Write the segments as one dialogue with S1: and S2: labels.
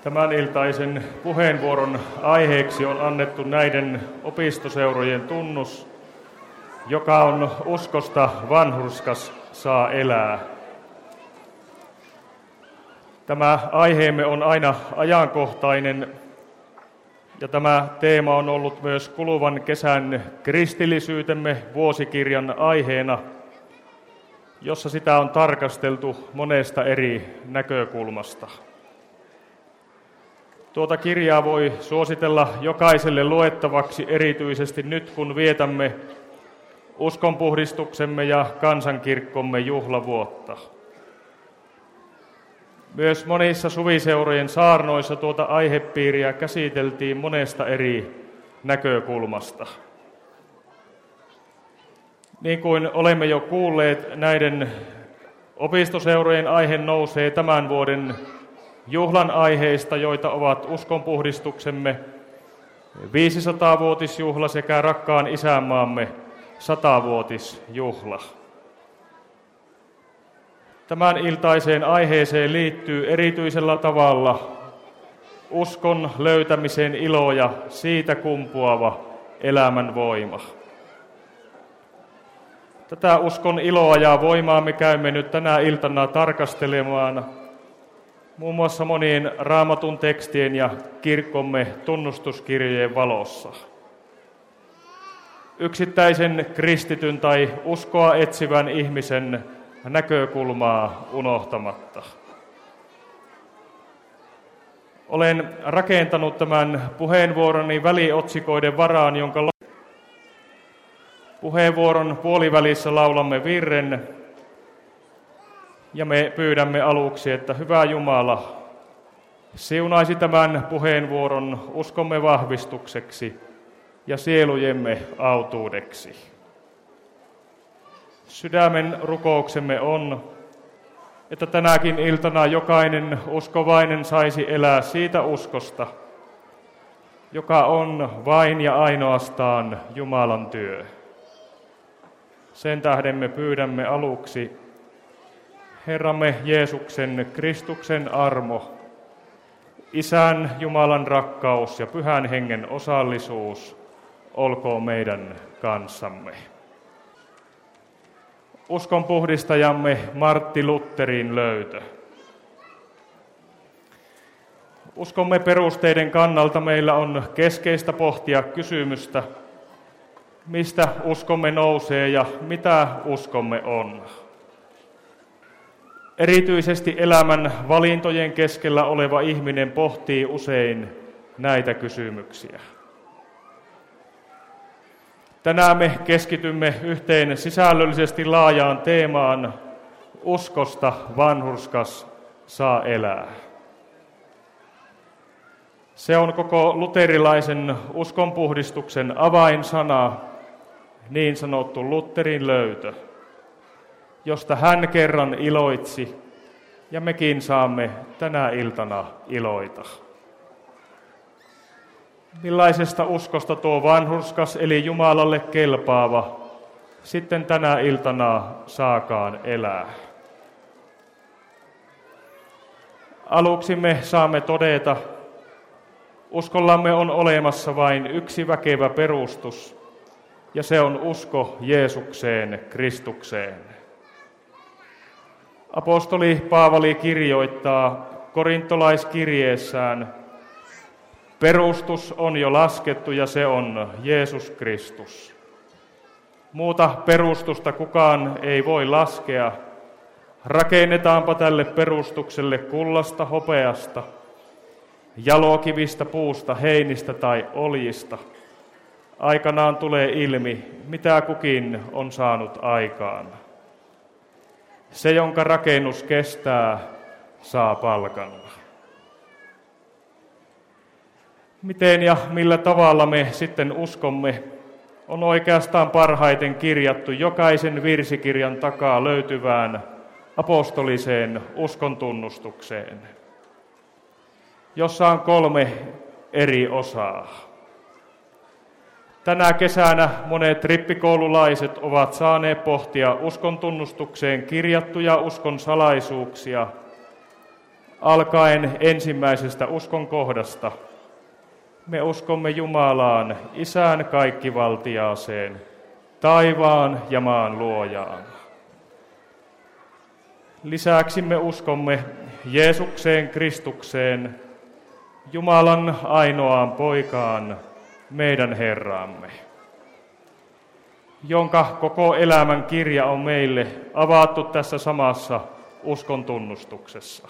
S1: Tämän iltaisen puheenvuoron aiheeksi on annettu näiden opistoseurojen tunnus, joka on uskosta vanhurskas saa elää. Tämä aiheemme on aina ajankohtainen ja tämä teema on ollut myös kuluvan kesän kristillisyytemme vuosikirjan aiheena, jossa sitä on tarkasteltu monesta eri näkökulmasta. Tuota kirjaa voi suositella jokaiselle luettavaksi erityisesti nyt, kun vietämme uskonpuhdistuksemme ja kansankirkkomme juhlavuotta. Myös monissa suviseurojen saarnoissa tuota aihepiiriä käsiteltiin monesta eri näkökulmasta. Niin kuin olemme jo kuulleet, näiden opistoseurojen aihe nousee tämän vuoden juhlan aiheista, joita ovat uskonpuhdistuksemme 500-vuotisjuhla sekä rakkaan isänmaamme 100-vuotisjuhla. Tämän iltaiseen aiheeseen liittyy erityisellä tavalla uskon löytämisen ilo ja siitä kumpuava elämän voima. Tätä uskon iloa ja voimaa me käymme nyt tänä iltana tarkastelemaan muun muassa monien Raamatun tekstien ja kirkkomme tunnustuskirjojen valossa. Yksittäisen kristityn tai uskoa etsivän ihmisen näkökulmaa unohtamatta. Olen rakentanut tämän puheenvuoroni väliotsikoiden varaan, jonka puheenvuoron puolivälissä laulamme virren, ja me pyydämme aluksi, että hyvä Jumala siunaisi tämän puheenvuoron uskomme vahvistukseksi ja sielujemme autuudeksi. Sydämen rukouksemme on, että tänäkin iltana jokainen uskovainen saisi elää siitä uskosta, joka on vain ja ainoastaan Jumalan työ. Sen tähden me pyydämme aluksi, Herramme Jeesuksen Kristuksen armo, Isän Jumalan rakkaus ja Pyhän Hengen osallisuus olkoon meidän kanssamme. Uskonpuhdistajamme Martti Lutherin löytö. Uskomme perusteiden kannalta meillä on keskeistä pohtia kysymystä, mistä uskomme nousee ja mitä uskomme on. Erityisesti elämän valintojen keskellä oleva ihminen pohtii usein näitä kysymyksiä. Tänään me keskitymme yhteen sisällöllisesti laajaan teemaan, uskosta vanhurskas saa elää. Se on koko luterilaisen uskonpuhdistuksen avainsana, niin sanottu Lutherin löytö, josta hän kerran iloitsi, ja mekin saamme tänä iltana iloita. Millaisesta uskosta tuo vanhurskas eli Jumalalle kelpaava sitten tänä iltana saakaan elää? Aluksi me saamme todeta, uskollamme on olemassa vain yksi väkevä perustus, ja se on usko Jeesukseen, Kristukseen. Apostoli Paavali kirjoittaa korintolaiskirjeessään, perustus on jo laskettu ja se on Jeesus Kristus. Muuta perustusta kukaan ei voi laskea. Rakennetaanpa tälle perustukselle kullasta, hopeasta, jalokivistä, puusta, heinistä tai oljista. Aikanaan tulee ilmi, mitä kukin on saanut aikaan. Se, jonka rakennus kestää, saa palkan. Miten ja millä tavalla me sitten uskomme, on oikeastaan parhaiten kirjattu jokaisen virsikirjan takaa löytyvään apostoliseen uskontunnustukseen, jossa on 3 eri osaa. Tänä kesänä monet rippikoululaiset ovat saaneet pohtia uskontunnustukseen kirjattuja uskon salaisuuksia alkaen ensimmäisestä uskon kohdasta. Me uskomme Jumalaan, Isään kaikkivaltiaaseen, taivaan ja maan luojaan. Lisäksi me uskomme Jeesukseen Kristukseen, Jumalan ainoaan poikaan, meidän Herramme, jonka koko elämän kirja on meille avattu tässä samassa uskon tunnustuksessa.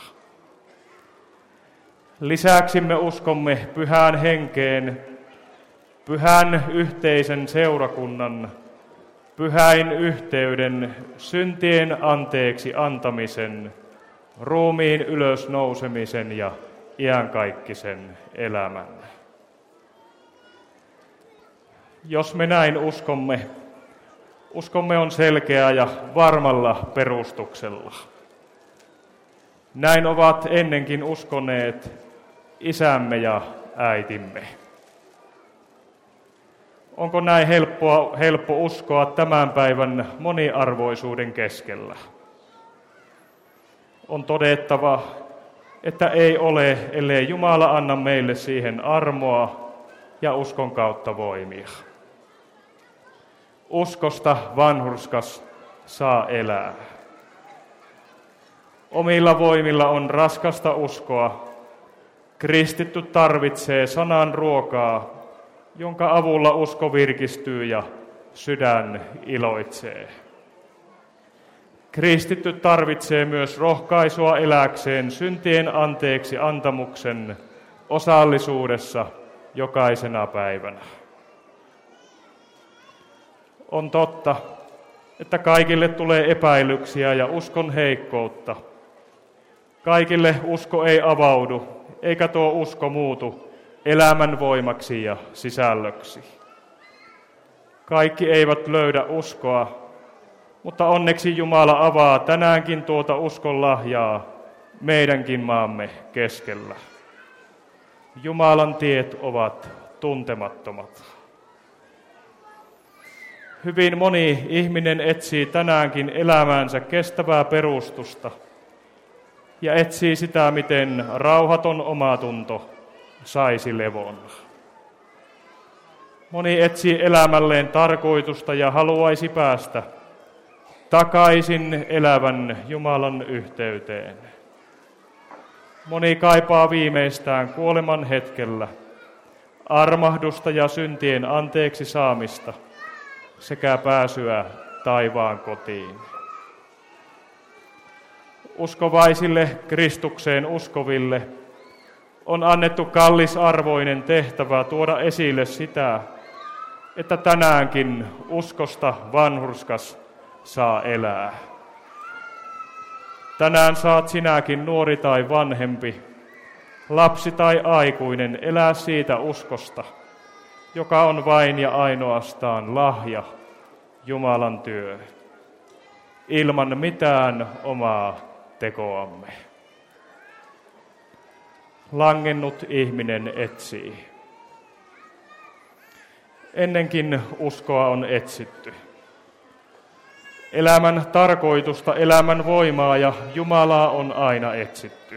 S1: Lisäksi me uskomme Pyhään Henkeen, pyhän yhteisen seurakunnan, pyhäin yhteyden, syntien anteeksi antamisen, ruumiin ylösnousemisen ja iankaikkisen elämän. Jos me näin uskomme on selkeä ja varmalla perustuksella. Näin ovat ennenkin uskoneet isämme ja äitimme. Onko näin helppo uskoa tämän päivän moniarvoisuuden keskellä? On todettava, että ei ole, ellei Jumala anna meille siihen armoa ja uskon kautta voimia. Uskosta vanhurskas saa elää. Omilla voimilla on raskasta uskoa. Kristitty tarvitsee sanan ruokaa, jonka avulla usko virkistyy ja sydän iloitsee. Kristitty tarvitsee myös rohkaisua eläkseen syntien anteeksi antamuksen osallisuudessa jokaisena päivänä. On totta, että kaikille tulee epäilyksiä ja uskon heikkoutta. Kaikille usko ei avaudu, eikä tuo usko muutu elämän voimaksi ja sisällöksi. Kaikki eivät löydä uskoa, mutta onneksi Jumala avaa tänäänkin tuota uskon lahjaa meidänkin maamme keskellä. Jumalan tiet ovat tuntemattomat. Hyvin moni ihminen etsii tänäänkin elämäänsä kestävää perustusta ja etsii sitä, miten rauhaton omatunto saisi levon. Moni etsii elämälleen tarkoitusta ja haluaisi päästä takaisin elävän Jumalan yhteyteen. Moni kaipaa viimeistään kuoleman hetkellä armahdusta ja syntien anteeksi saamista sekä pääsyä taivaan kotiin. Uskovaisille Kristukseen uskoville on annettu kallisarvoinen tehtävä tuoda esille sitä, että tänäänkin uskosta vanhurskas saa elää. Tänään saat sinäkin, nuori tai vanhempi, lapsi tai aikuinen, elää siitä uskosta, joka on vain ja ainoastaan lahja, Jumalan työ, ilman mitään omaa tekoamme. Langennut ihminen etsii. Ennenkin uskoa on etsitty. Elämän tarkoitusta, elämän voimaa ja Jumalaa on aina etsitty.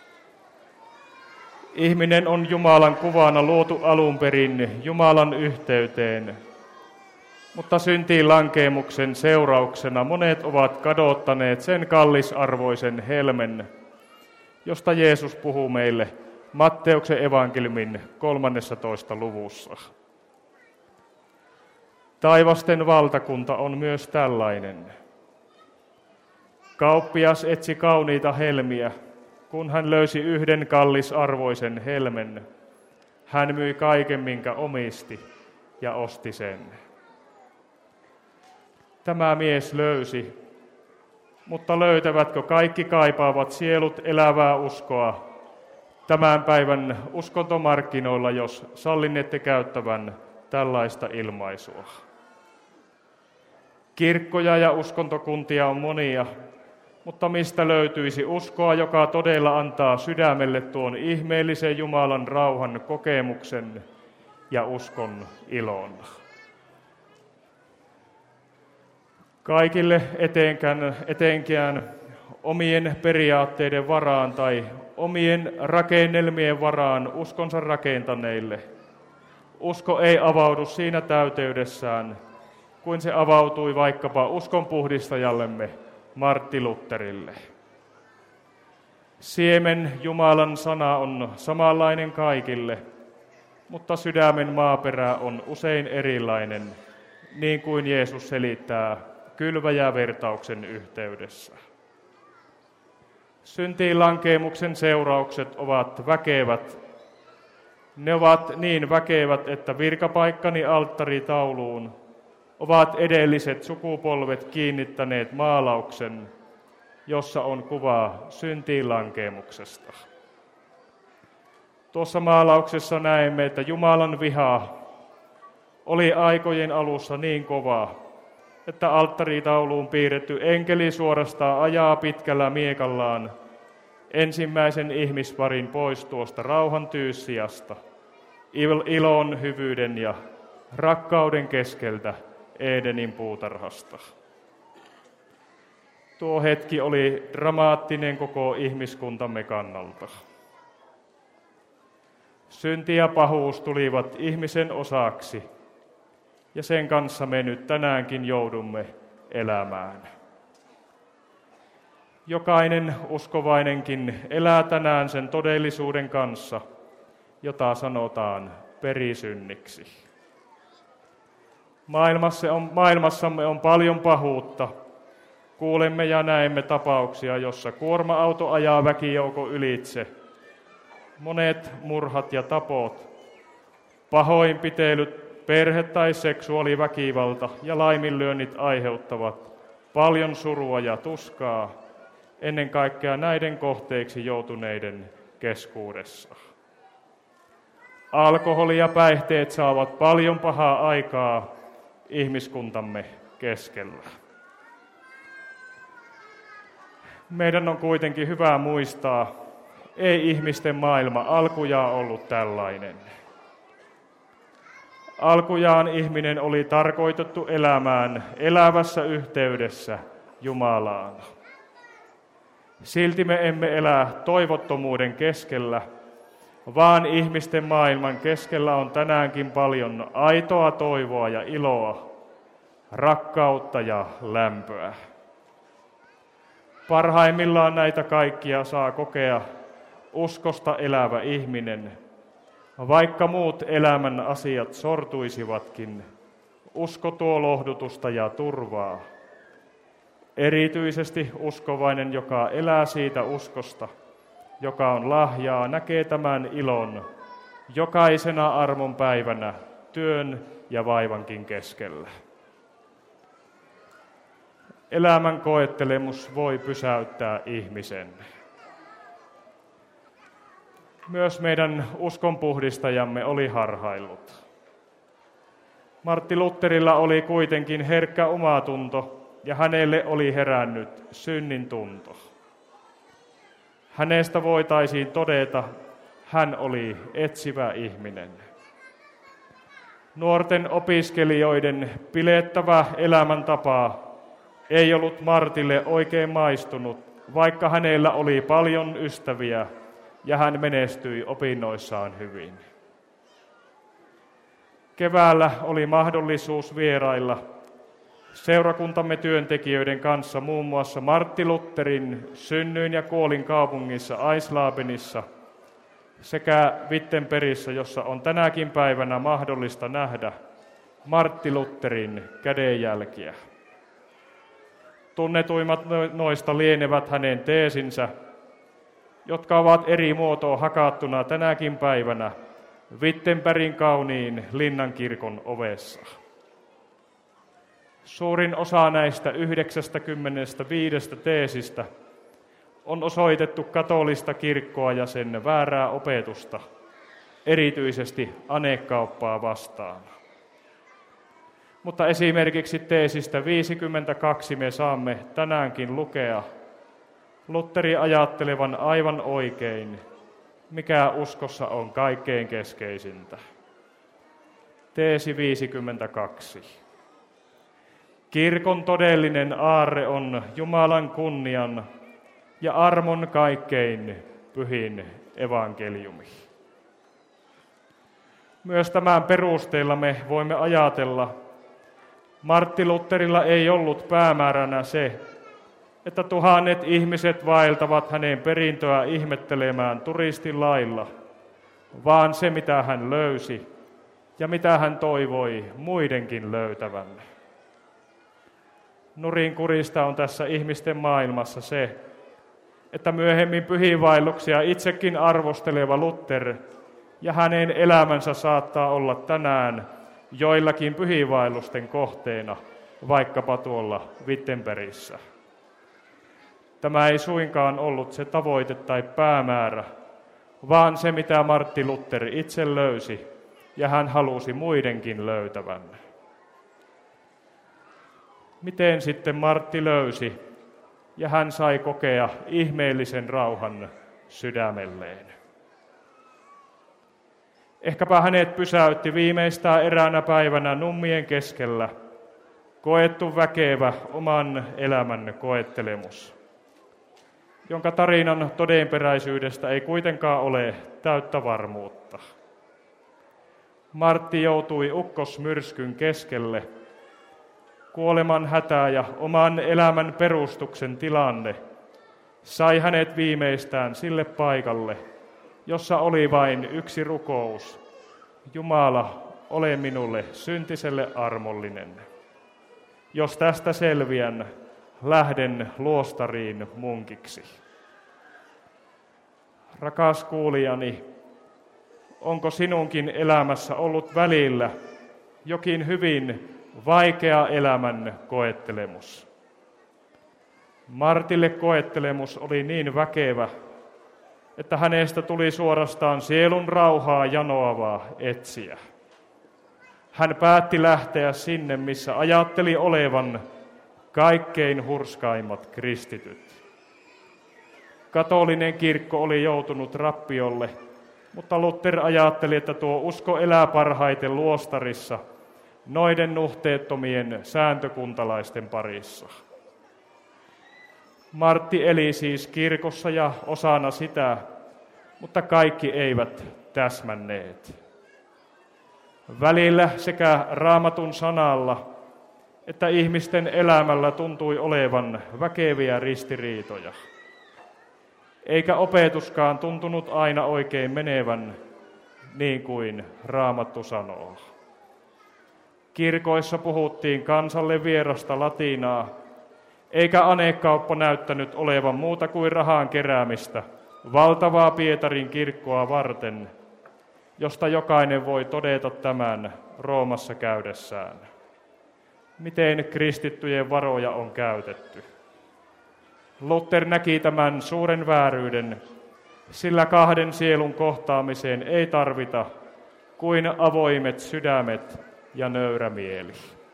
S1: Ihminen on Jumalan kuvana luotu alun perin Jumalan yhteyteen, mutta syntiin lankeemuksen seurauksena monet ovat kadottaneet sen kallisarvoisen helmen, josta Jeesus puhuu meille Matteuksen evankeliumin 13. luvussa. Taivasten valtakunta on myös tällainen. Kauppias etsi kauniita helmiä, kun hän löysi yhden kallisarvoisen helmen. Hän myi kaiken, minkä omisti, ja osti sen. Tämä mies löysi, mutta löytävätkö kaikki kaipaavat sielut elävää uskoa tämän päivän uskontomarkkinoilla, jos sallinette käyttävän tällaista ilmaisua? Kirkkoja ja uskontokuntia on monia, mutta mistä löytyisi uskoa, joka todella antaa sydämelle tuon ihmeellisen Jumalan rauhan kokemuksen ja uskon ilon? Kaikille etenkään omien periaatteiden varaan tai omien rakennelmien varaan uskonsa rakentaneille. Usko ei avaudu siinä täyteydessään, kuin se avautui vaikkapa uskonpuhdistajallemme Martti Lutherille. Siemen Jumalan sana on samanlainen kaikille, mutta sydämen maaperä on usein erilainen, niin kuin Jeesus selittää kylväjävertauksen yhteydessä. Syntiin lankeemuksen seuraukset ovat väkevät. Ne ovat niin väkevät, että virkapaikkani alttaritauluun ovat edelliset sukupolvet kiinnittäneet maalauksen, jossa on kuva syntiin lankeemuksesta. Tuossa maalauksessa näemme, että Jumalan viha oli aikojen alussa niin kova, että alttaritauluun piirretty enkeli suorastaan ajaa pitkällä miekallaan ensimmäisen ihmisparin pois tuosta rauhan tyyssijasta, ilon, hyvyyden ja rakkauden keskeltä Edenin puutarhasta. Tuo hetki oli dramaattinen koko ihmiskuntamme kannalta. Synti ja pahuus tulivat ihmisen osaksi, ja sen kanssa me nyt tänäänkin joudumme elämään. Jokainen uskovainenkin elää tänään sen todellisuuden kanssa, jota perisynniksi. Maailmassamme on paljon pahuutta. Kuulemme ja näemme tapauksia, jossa kuorma-auto ajaa väkijoukon ylitse. Monet murhat ja tapot, pahoinpitelyt, perhe- tai seksuaaliväkivalta ja laiminlyönnit aiheuttavat paljon surua ja tuskaa, ennen kaikkea näiden kohteeksi joutuneiden keskuudessa. Alkoholi ja päihteet saavat paljon pahaa aikaa ihmiskuntamme keskellä. Meidän on kuitenkin hyvä muistaa, ei ihmisten maailma alkujaan ollut tällainen. Alkujaan ihminen oli tarkoitettu elämään elävässä yhteydessä Jumalaan. Silti me emme elä toivottomuuden keskellä, vaan ihmisten maailman keskellä on tänäänkin paljon aitoa toivoa ja iloa, rakkautta ja lämpöä. Parhaimmillaan näitä kaikkia saa kokea uskosta elävä ihminen, vaikka muut elämän asiat sortuisivatkin. Usko tuo lohdutusta ja turvaa. Erityisesti uskovainen, joka elää siitä uskosta, joka on lahjaa, näkee tämän ilon jokaisena armon päivänä työn ja vaivankin keskellä. Elämän koettelemus voi pysäyttää ihmisen. Myös meidän uskonpuhdistajamme oli harhaillut. Martti Lutherilla oli kuitenkin herkkä omatunto ja hänelle oli herännyt synnin tunto. Hänestä voitaisiin todeta, hän oli etsivä ihminen. Nuorten opiskelijoiden pilettävä elämäntapa ei ollut Martille oikein maistunut, vaikka hänellä oli paljon ystäviä ja hän menestyi opinnoissaan hyvin. Keväällä oli mahdollisuus vierailla seurakuntamme työntekijöiden kanssa muun muassa Martti Lutherin synnyin ja kuolin kaupungissa Aislabenissa sekä Wittenbergissä, jossa on tänäkin päivänä mahdollista nähdä Martti Lutherin kädenjälkiä. Tunnetuimmat noista lienevät hänen teesinsä, jotka ovat eri muotoon hakattuna tänäkin päivänä Wittenbergin kauniin linnankirkon ovessa. Suurin osa näistä 95 teesistä on osoitettu katolista kirkkoa ja sen väärää opetusta, erityisesti anekauppaa vastaan. Mutta esimerkiksi teesistä 52 me saamme tänäänkin lukea Lutheri ajattelevan aivan oikein, mikä uskossa on kaikkein keskeisintä. Teesi 52. Kirkon todellinen aarre on Jumalan kunnian ja armon kaikkein pyhin evankeliumi. Myös tämän perusteella me voimme ajatella, Martti Lutherilla ei ollut päämääränä se, että tuhannet ihmiset vaeltavat hänen perintöä ihmettelemään turistin lailla, vaan se mitä hän löysi ja mitä hän toivoi muidenkin löytävän. Nurinkurista on tässä ihmisten maailmassa se, että myöhemmin pyhiinvaelluksia itsekin arvosteleva Luther ja hänen elämänsä saattaa olla tänään joillakin pyhiinvaellusten kohteena, vaikkapa tuolla Wittenbergissä. Tämä ei suinkaan ollut se tavoite tai päämäärä, vaan se mitä Martti Luther itse löysi ja hän halusi muidenkin löytävän. Miten sitten Martti löysi ja hän sai kokea ihmeellisen rauhan sydämelleen? Ehkäpä hänet pysäytti viimeistään eräänä päivänä nummien keskellä koettu väkevä oman elämän koettelemus, jonka tarinan todenperäisyydestä ei kuitenkaan ole täyttä varmuutta. Martti joutui ukkosmyrskyn keskelle. Kuoleman hätä ja oman elämän perustuksen tilanne sai hänet viimeistään sille paikalle, jossa oli vain yksi rukous. Jumala, ole minulle syntiselle armollinen. Jos tästä selviän, lähden luostariin munkiksi. Rakas kuulijani, onko sinunkin elämässä ollut välillä jokin hyvin vaikea elämän koettelemus? Martille koettelemus oli niin väkevä, että hänestä tuli suorastaan sielun rauhaa janoavaa etsiä. Hän päätti lähteä sinne, missä ajatteli olevan kaikkein hurskaimmat kristityt. Katolinen kirkko oli joutunut rappiolle, mutta Luther ajatteli, että tuo usko elää parhaiten luostarissa, noiden nuhteettomien sääntökuntalaisten parissa. Martti eli siis kirkossa ja osana sitä, mutta kaikki eivät täsmänneet. Välillä sekä Raamatun sanalla että ihmisten elämällä tuntui olevan väkeviä ristiriitoja. Eikä opetuskaan tuntunut aina oikein menevän niin kuin Raamattu sanoo. Kirkoissa puhuttiin kansalle vierasta latinaa, eikä anekauppa näyttänyt olevan muuta kuin rahan keräämistä valtavaa Pietarin kirkkoa varten, josta jokainen voi todeta tämän Roomassa käydessään. Miten kristittyjen varoja on käytetty? Luther näki tämän suuren vääryyden, sillä kahden sielun kohtaamiseen ei tarvita kuin avoimet sydämet ja nöyrä mieli.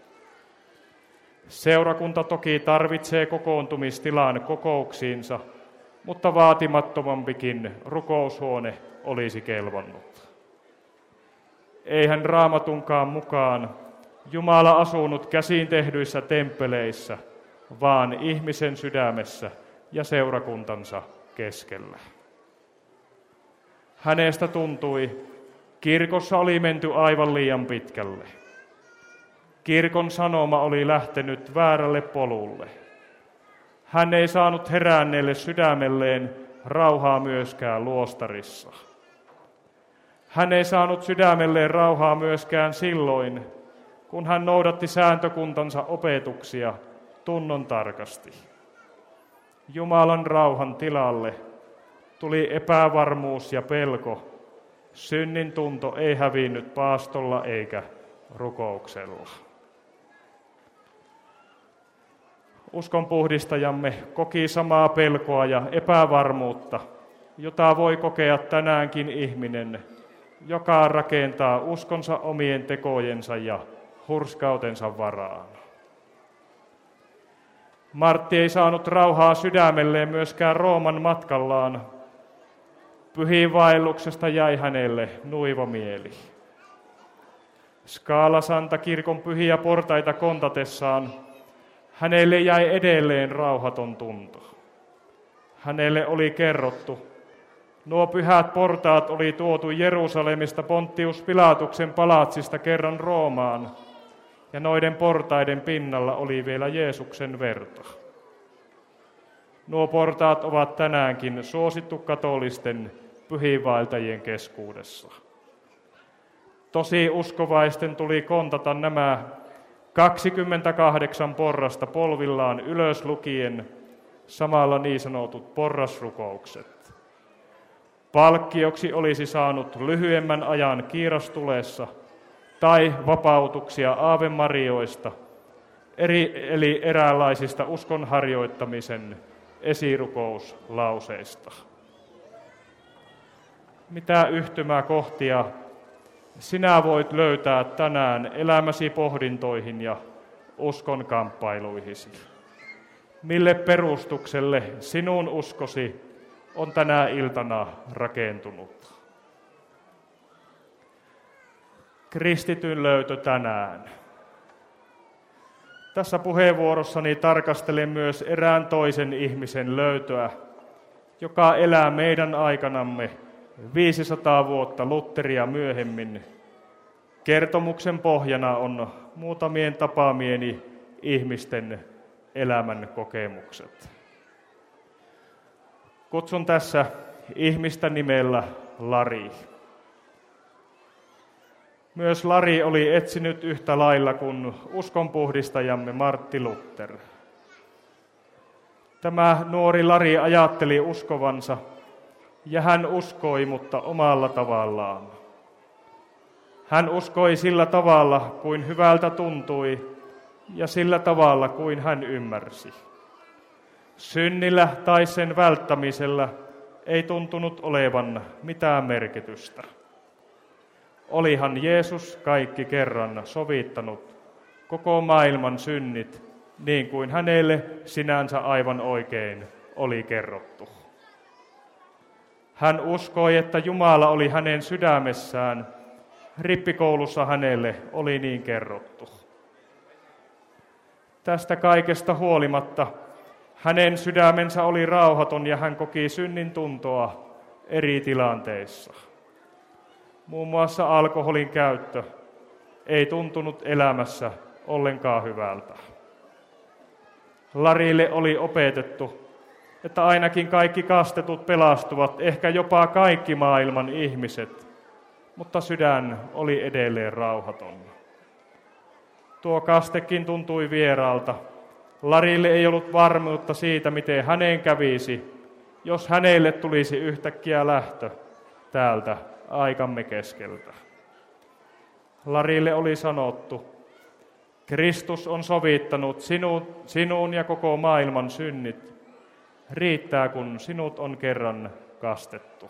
S1: Seurakunta toki tarvitsee kokoontumistilan kokouksiinsa, mutta vaatimattomampikin rukoushuone olisi kelvannut. Eihän Raamatunkaan mukaan Jumala asunut käsin tehdyissä temppeleissä, vaan ihmisen sydämessä ja seurakuntansa keskellä. Hänestä tuntui, kirkossa oli menty aivan liian pitkälle. Kirkon sanoma oli lähtenyt väärälle polulle. Hän ei saanut heränneelle sydämelleen rauhaa myöskään luostarissa. Hän ei saanut sydämelleen rauhaa myöskään silloin, kun hän noudatti sääntökuntansa opetuksia tunnon tarkasti. Jumalan rauhan tilalle tuli epävarmuus ja pelko. Synnin tunto ei hävinnyt paastolla eikä rukouksella. Uskonpuhdistajamme koki samaa pelkoa ja epävarmuutta, jota voi kokea tänäänkin ihminen, joka rakentaa uskonsa omien tekojensa ja hurskautensa varaan. Martti ei saanut rauhaa sydämelleen myöskään Rooman matkallaan. Pyhiinvaelluksesta jäi hänelle nuiva mieli. Scala Santa kirkon pyhiä portaita kontatessaan hänelle jäi edelleen rauhaton tunto. Hänelle oli kerrottu, nuo pyhät portaat oli tuotu Jerusalemista Pontius Pilatuksen palatsista kerran Roomaan, ja noiden portaiden pinnalla oli vielä Jeesuksen verta. Nuo portaat ovat tänäänkin suosittu katolisten pyhiinvaeltajien keskuudessa. Tosi uskovaisten tuli kontata nämä 28 porrasta polvillaan ylös lukien samalla niin sanotut porrasrukoukset. Palkkioksi olisi saanut lyhyemmän ajan kiirastulessa tai vapautuksia aavemarioista, eli eräänlaisista uskonharjoittamisen esirukouslauseista. Mitä yhtymäkohtia sinä voit löytää tänään elämäsi pohdintoihin ja uskon kamppailuihisi? Mille perustukselle sinun uskosi on tänä iltana rakentunut? Kristityn löytö tänään. Tässä puheenvuorossani tarkastelen myös erään toisen ihmisen löytöä, joka elää meidän aikanamme 500 vuotta Lutheria myöhemmin. Kertomuksen pohjana on muutamien tapaamieni ihmisten elämän kokemukset. Kutsun tässä ihmistä nimellä Lari. Myös Lari oli etsinyt yhtä lailla kuin uskonpuhdistajamme Martti Luther. Tämä nuori Lari ajatteli uskovansa, ja hän uskoi, mutta omalla tavallaan. Hän uskoi sillä tavalla, kuin hyvältä tuntui, ja sillä tavalla, kuin hän ymmärsi. Synnillä tai sen välttämisellä ei tuntunut olevan mitään merkitystä. Olihan Jeesus kaikki kerran sovittanut koko maailman synnit, niin kuin hänelle sinänsä aivan oikein oli kerrottu. Hän uskoi, että Jumala oli hänen sydämessään. Rippikoulussa hänelle oli niin kerrottu. Tästä kaikesta huolimatta hänen sydämensä oli rauhaton ja hän koki synnin tuntoa eri tilanteissa. Muun muassa alkoholin käyttö ei tuntunut elämässä ollenkaan hyvältä. Larille oli opetettu, että ainakin kaikki kastetut pelastuvat, ehkä jopa kaikki maailman ihmiset, mutta sydän oli edelleen rauhaton. Tuo kastekin tuntui vieraalta. Larille ei ollut varmuutta siitä, miten hänen kävisi, jos hänelle tulisi yhtäkkiä lähtö täältä aikamme keskeltä. Larille oli sanottu, Kristus on sovittanut sinun ja koko maailman synnit. Riittää, kun sinut on kerran kastettu.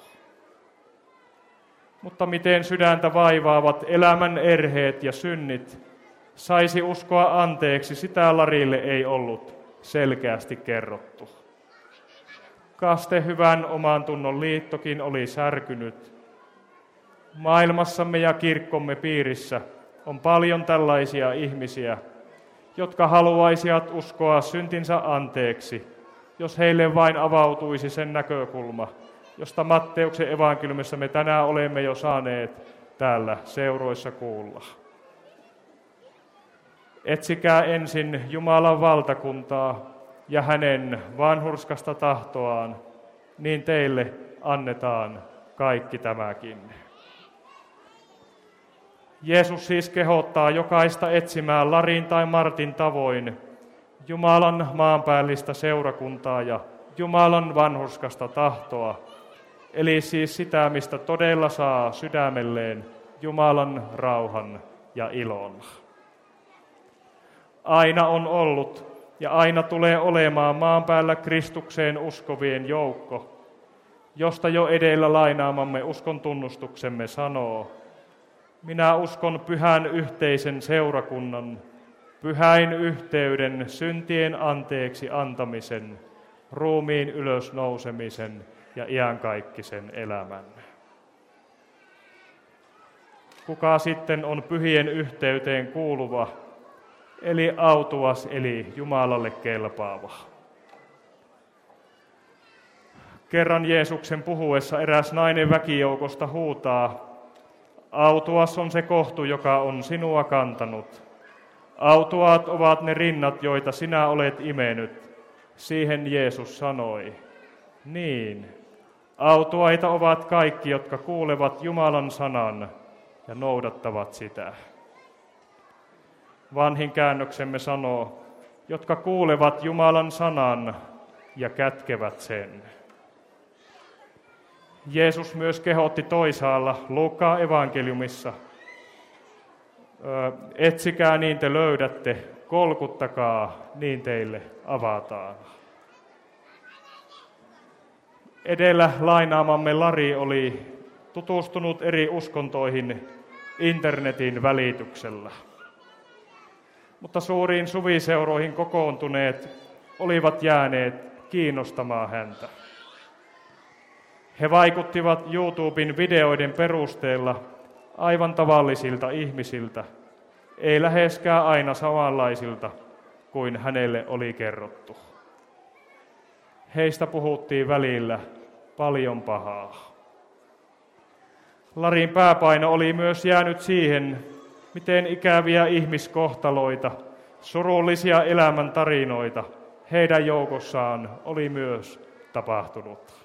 S1: Mutta miten sydäntä vaivaavat elämän erheet ja synnit saisi uskoa anteeksi, sitä Larille ei ollut selkeästi kerrottu. Kaste hyvän oman tunnon liittokin oli särkynyt. Maailmassamme ja kirkkomme piirissä on paljon tällaisia ihmisiä, jotka haluaisivat uskoa syntinsä anteeksi, jos heille vain avautuisi sen näkökulma, josta Matteuksen evankeliumissa me tänään olemme jo saaneet täällä seuroissa kuulla. Etsikää ensin Jumalan valtakuntaa ja hänen vanhurskasta tahtoaan, niin teille annetaan kaikki tämäkin. Jeesus siis kehottaa jokaista etsimään Larin tai Martin tavoin Jumalan maanpäällistä seurakuntaa ja Jumalan vanhurskasta tahtoa, eli siis sitä, mistä todella saa sydämelleen Jumalan rauhan ja ilon. Aina on ollut ja aina tulee olemaan maan päällä Kristukseen uskovien joukko, josta jo edellä lainaamamme uskon tunnustuksemme sanoo, minä uskon pyhän yhteisen seurakunnan, pyhäin yhteyden, syntien anteeksi antamisen, ruumiin ylösnousemisen ja iankaikkisen elämän. Kuka sitten on pyhien yhteyteen kuuluva, eli autuas, eli Jumalalle kelpaava? Kerran Jeesuksen puhuessa eräs nainen väkijoukosta huutaa, autuas on se kohtu, joka on sinua kantanut. Autuaat ovat ne rinnat, joita sinä olet imenyt. Siihen Jeesus sanoi, niin, autuaita ovat kaikki, jotka kuulevat Jumalan sanan ja noudattavat sitä. Vanhin käännöksemme sanoo, jotka kuulevat Jumalan sanan ja kätkevät sen. Jeesus myös kehotti toisaalla Luukkaan evankeliumissa, etsikää niin te löydätte, kolkuttakaa niin teille avataan. Edellä lainaamamme Lari oli tutustunut eri uskontoihin internetin välityksellä. Mutta suuriin suviseuroihin kokoontuneet olivat jääneet kiinnostamaan häntä. He vaikuttivat YouTuben videoiden perusteella aivan tavallisilta ihmisiltä, ei läheskään aina samanlaisilta kuin hänelle oli kerrottu. Heistä puhuttiin välillä paljon pahaa. Larin pääpaino oli myös jäänyt siihen, miten ikäviä ihmiskohtaloita, surullisia elämäntarinoita heidän joukossaan oli myös tapahtunut.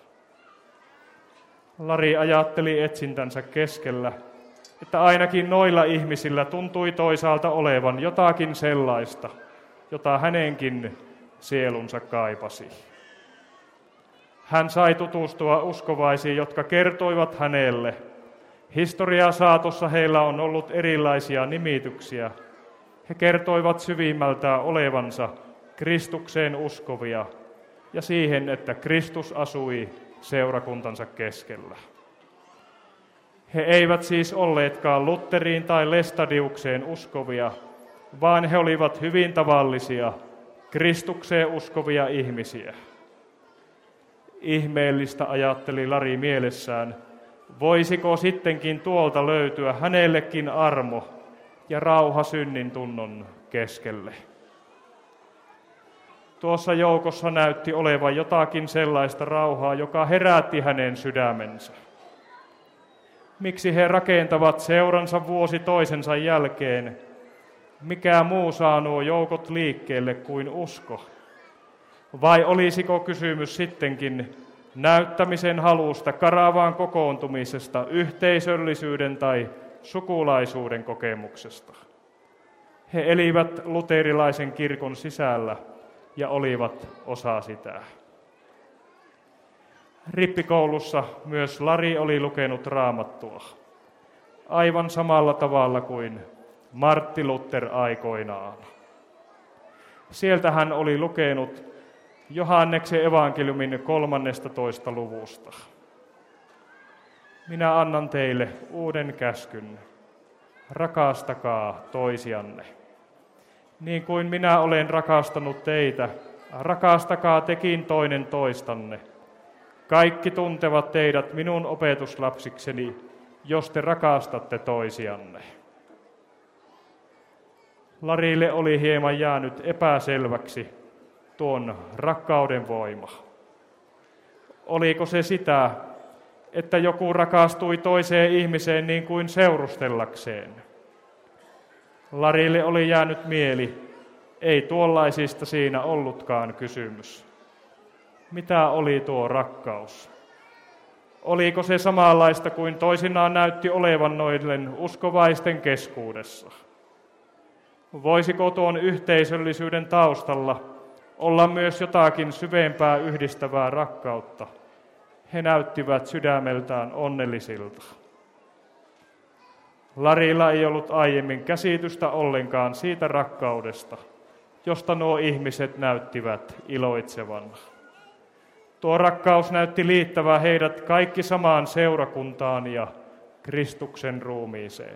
S1: Lari ajatteli etsintänsä keskellä, että ainakin noilla ihmisillä tuntui toisaalta olevan jotakin sellaista, jota hänenkin sielunsa kaipasi. Hän sai tutustua uskovaisiin, jotka kertoivat hänelle. Historiaa saatossa heillä on ollut erilaisia nimityksiä. He kertoivat syvimmältään olevansa Kristukseen uskovia ja siihen, että Kristus asui seurakuntansa keskellä. He eivät siis olleetkaan Lutteriin tai Lestadiukseen uskovia, vaan he olivat hyvin tavallisia, Kristukseen uskovia ihmisiä. Ihmeellistä ajatteli Lari mielessään, voisiko sittenkin tuolta löytyä hänellekin armo ja rauha synnin tunnon keskelle. Tuossa joukossa näytti olevan jotakin sellaista rauhaa, joka herätti hänen sydämensä. Miksi he rakentavat seuransa vuosi toisensa jälkeen? Mikä muu saa nuo joukot liikkeelle kuin usko? Vai olisiko kysymys sittenkin näyttämisen halusta, karavaan kokoontumisesta, yhteisöllisyyden tai sukulaisuuden kokemuksesta? He elivät luterilaisen kirkon sisällä ja olivat osa sitä. Rippikoulussa myös Lari oli lukenut Raamattua, aivan samalla tavalla kuin Martti Luther aikoinaan. Sieltä hän oli lukenut Johanneksen evankeliumin 13. luvusta. Minä annan teille uuden käskyn, rakastakaa toisianne. Niin kuin minä olen rakastanut teitä, rakastakaa tekin toinen toistanne. Kaikki tuntevat teidät minun opetuslapsikseni, jos te rakastatte toisianne. Larille oli hieman jäänyt epäselväksi tuon rakkauden voima. Oliko se sitä, että joku rakastui toiseen ihmiseen niin kuin seurustellakseen? Larille oli jäänyt mieli, ei tuollaisista siinä ollutkaan kysymys. Mitä oli tuo rakkaus? Oliko se samanlaista kuin toisinaan näytti olevan noiden uskovaisten keskuudessa? Voisiko tuon yhteisöllisyyden taustalla olla myös jotakin syvempää yhdistävää rakkautta? He näyttivät sydämeltään onnellisilta. Larilla ei ollut aiemmin käsitystä ollenkaan siitä rakkaudesta, josta nuo ihmiset näyttivät iloitsevan. Tuo rakkaus näytti liittävän heidät kaikki samaan seurakuntaan ja Kristuksen ruumiiseen.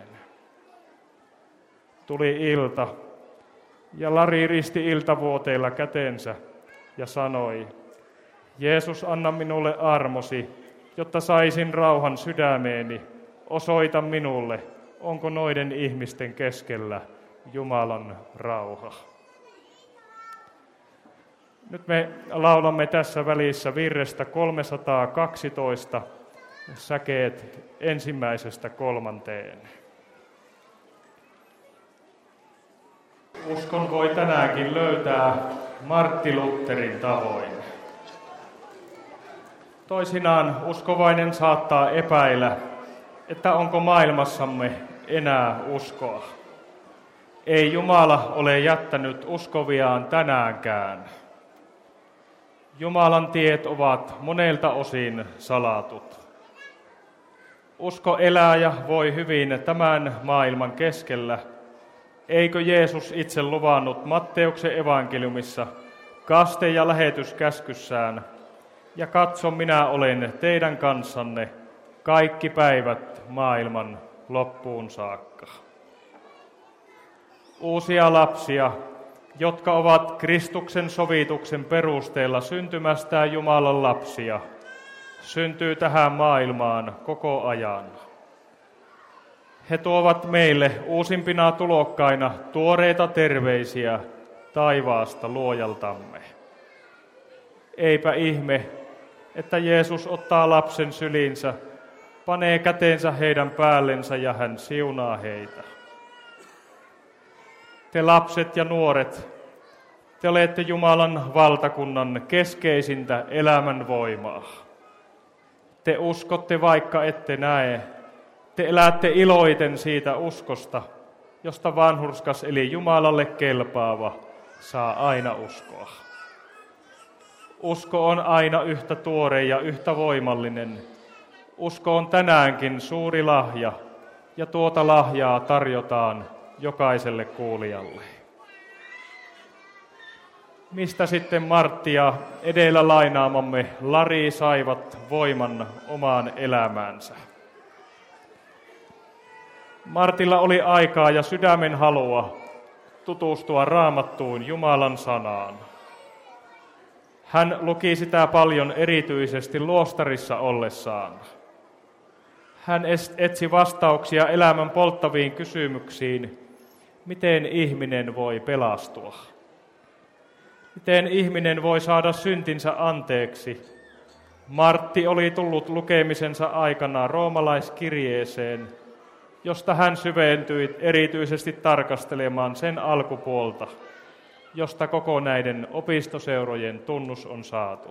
S1: Tuli ilta, ja Lari risti iltavuoteilla kätensä ja sanoi, Jeesus, anna minulle armosi, jotta saisin rauhan sydämeeni. Osoita minulle, onko noiden ihmisten keskellä Jumalan rauha. Nyt me laulamme tässä välissä virrestä 312, säkeet 1–3. Uskon voi tänäänkin löytää Martti Lutherin tavoin. Toisinaan uskovainen saattaa epäillä, että onko maailmassamme enää uskoa. Ei Jumala ole jättänyt uskoviaan tänäänkään. Jumalan tiet ovat monelta osin salatut. Usko elää ja voi hyvin tämän maailman keskellä. Eikö Jeesus itse luvannut Matteuksen evankeliumissa kaste- ja lähetyskäskyssään, ja katso, minä olen teidän kanssanne kaikki päivät maailman loppuun saakka. Uusia lapsia, jotka ovat Kristuksen sovituksen perusteella syntymästään Jumalan lapsia, syntyy tähän maailmaan koko ajan. He tuovat meille uusimpina tulokkaina tuoreita terveisiä taivaasta luojaltamme. Eipä ihme, että Jeesus ottaa lapsen syliinsä, panee käteensä heidän päällensä ja hän siunaa heitä. Te lapset ja nuoret, te olette Jumalan valtakunnan keskeisintä elämän voimaa. Te uskotte, vaikka ette näe. Te elätte iloiten siitä uskosta, josta vanhurskas eli Jumalalle kelpaava saa aina uskoa. Usko on aina yhtä tuore ja yhtä voimallinen. Usko on tänäänkin suuri lahja, ja tuota lahjaa tarjotaan jokaiselle kuulijalle. Mistä sitten Martti ja edellä lainaamamme Lari saivat voiman omaan elämäänsä? Martilla oli aikaa ja sydämen halua tutustua Raamattuun Jumalan sanaan. Hän luki sitä paljon erityisesti luostarissa ollessaan. Hän etsi vastauksia elämän polttaviin kysymyksiin, miten ihminen voi pelastua. Miten ihminen voi saada syntinsä anteeksi? Martti oli tullut lukemisensa aikana roomalaiskirjeeseen, josta hän syventyi erityisesti tarkastelemaan sen alkupuolta, josta koko näiden opistoseurojen tunnus on saatu.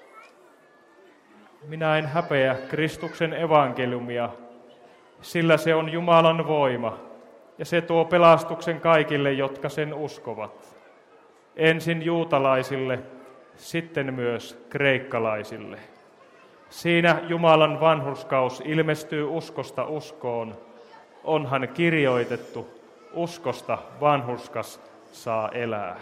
S1: Minä en häpeä Kristuksen evankeliumia, sillä se on Jumalan voima, ja se tuo pelastuksen kaikille, jotka sen uskovat. Ensin juutalaisille, sitten myös kreikkalaisille. Siinä Jumalan vanhurskaus ilmestyy uskosta uskoon, onhan kirjoitettu, uskosta vanhurskas saa elää.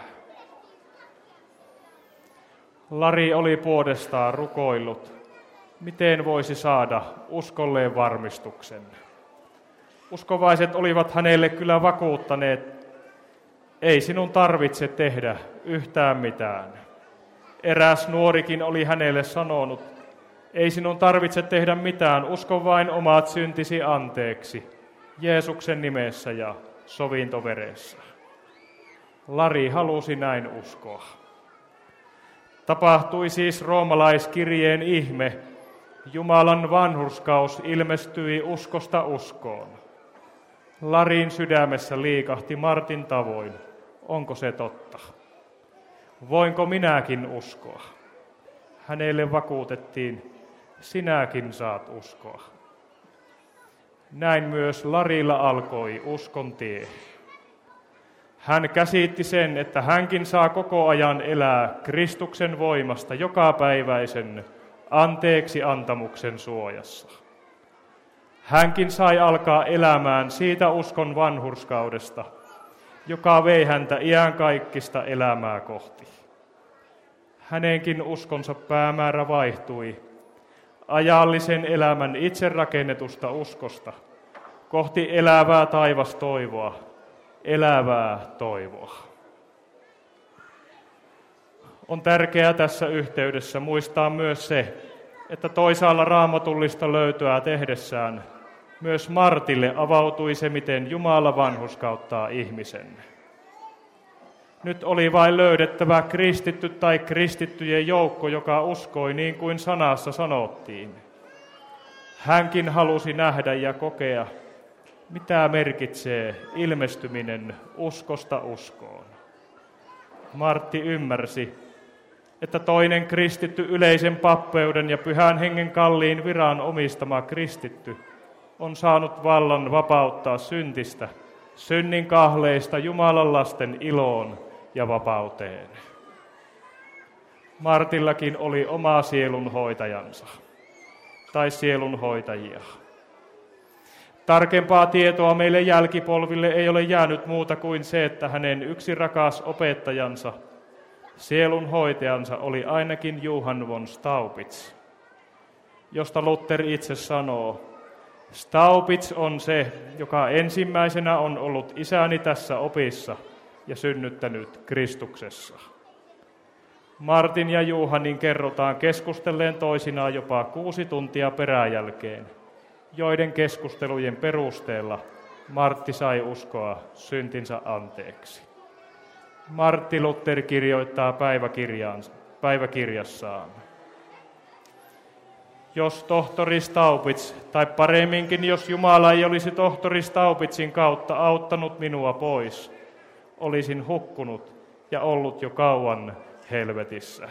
S1: Lari oli puolestaan rukoillut, miten voisi saada uskolleen varmistuksen. Uskovaiset olivat hänelle kyllä vakuuttaneet, ei sinun tarvitse tehdä yhtään mitään. Eräs nuorikin oli hänelle sanonut, ei sinun tarvitse tehdä mitään, usko vain omat syntisi anteeksi, Jeesuksen nimessä ja sovintoveressä. Lari halusi näin uskoa. Tapahtui siis roomalaiskirjeen ihme, Jumalan vanhurskaus ilmestyi uskosta uskoon. Larin sydämessä liikahti Martin tavoin, onko se totta? Voinko minäkin uskoa? Hänelle vakuutettiin, sinäkin saat uskoa. Näin myös Larilla alkoi uskon tie. Hän käsitti sen, että hänkin saa koko ajan elää Kristuksen voimasta jokapäiväisen anteeksi antamuksen suojassa. Hänkin sai alkaa elämään siitä uskon vanhurskaudesta, joka vei häntä iankaikkista elämää kohti. Hänenkin uskonsa päämäärä vaihtui ajallisen elämän itse rakennetusta uskosta kohti elävää taivastoivoa, elävää toivoa. On tärkeää tässä yhteydessä muistaa myös se, että toisaalla raamatullista löytöä tehdessään myös Martille avautui se, miten Jumala vanhurskauttaa ihmisen. Nyt oli vain löydettävä kristitty tai kristittyjen joukko, joka uskoi niin kuin sanassa sanottiin. Hänkin halusi nähdä ja kokea, mitä merkitsee ilmestyminen uskosta uskoon. Martti ymmärsi, että toinen kristitty yleisen pappeuden ja pyhän hengen kalliin viran omistama kristitty on saanut vallan vapauttaa syntistä, synnin kahleista Jumalan lasten iloon ja vapauteen. Martillakin oli oma sielunhoitajansa, tai sielunhoitajia. Tarkempaa tietoa meille jälkipolville ei ole jäänyt muuta kuin se, että hänen yksi rakas opettajansa, sielunhoitajansa oli ainakin Johann von Staupitz, josta Luther itse sanoo, Staupitz on se, joka ensimmäisenä on ollut isäni tässä opissa ja synnyttänyt Kristuksessa. Martin ja Johannin kerrotaan keskustelleen toisinaan jopa 6 tuntia peräjälkeen, joiden keskustelujen perusteella Martti sai uskoa syntinsä anteeksi. Martti Luther kirjoittaa päiväkirjassaan. Jos tohtori Staupitz, tai paremminkin jos Jumala ei olisi tohtori Staupitzin kautta auttanut minua pois, olisin hukkunut ja ollut jo kauan helvetissä.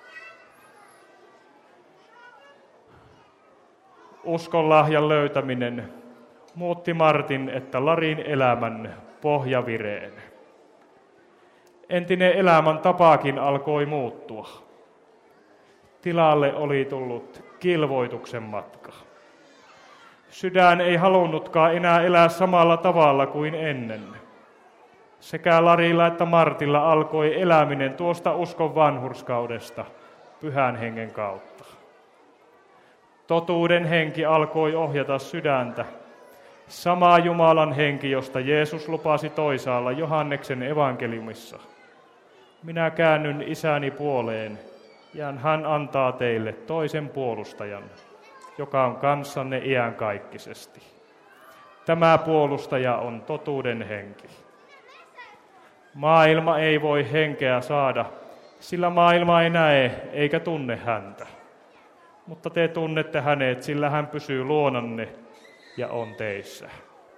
S1: Uskonlahjan löytäminen muutti Martin että Larin elämän pohjavireen. Entinen elämäntapaakin alkoi muuttua. Tilalle oli tullut kilvoituksen matka. Sydän ei halunnutkaan enää elää samalla tavalla kuin ennen. Sekä Larilla että Martilla alkoi eläminen tuosta uskon vanhurskaudesta pyhän hengen kautta. Totuuden henki alkoi ohjata sydäntä. Sama Jumalan henki, josta Jeesus lupasi toisaalla Johanneksen evankeliumissa. Minä käännyn isäni puoleen, ja hän antaa teille toisen puolustajan, joka on kanssanne iänkaikkisesti. Tämä puolustaja on totuuden henki. Maailma ei voi henkeä saada, sillä maailma ei näe eikä tunne häntä. Mutta te tunnette hänet, sillä hän pysyy luonanne ja on teissä.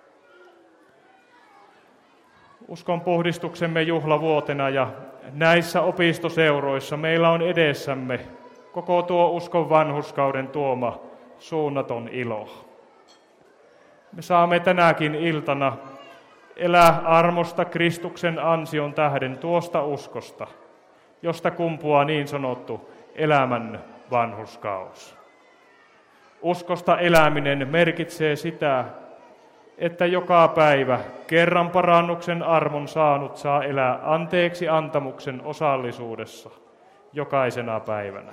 S1: Uskon puhdistuksemme juhlavuotena ja näissä opistoseuroissa meillä on edessämme koko tuo uskon vanhurskauden tuoma suunnaton ilo. Me saamme tänäkin iltana elää armosta Kristuksen ansion tähden tuosta uskosta, josta kumpuaa niin sanottu elämän vanhurskaus. Uskosta eläminen merkitsee sitä, että joka päivä kerran parannuksen armon saanut saa elää anteeksi antamuksen osallisuudessa jokaisena päivänä.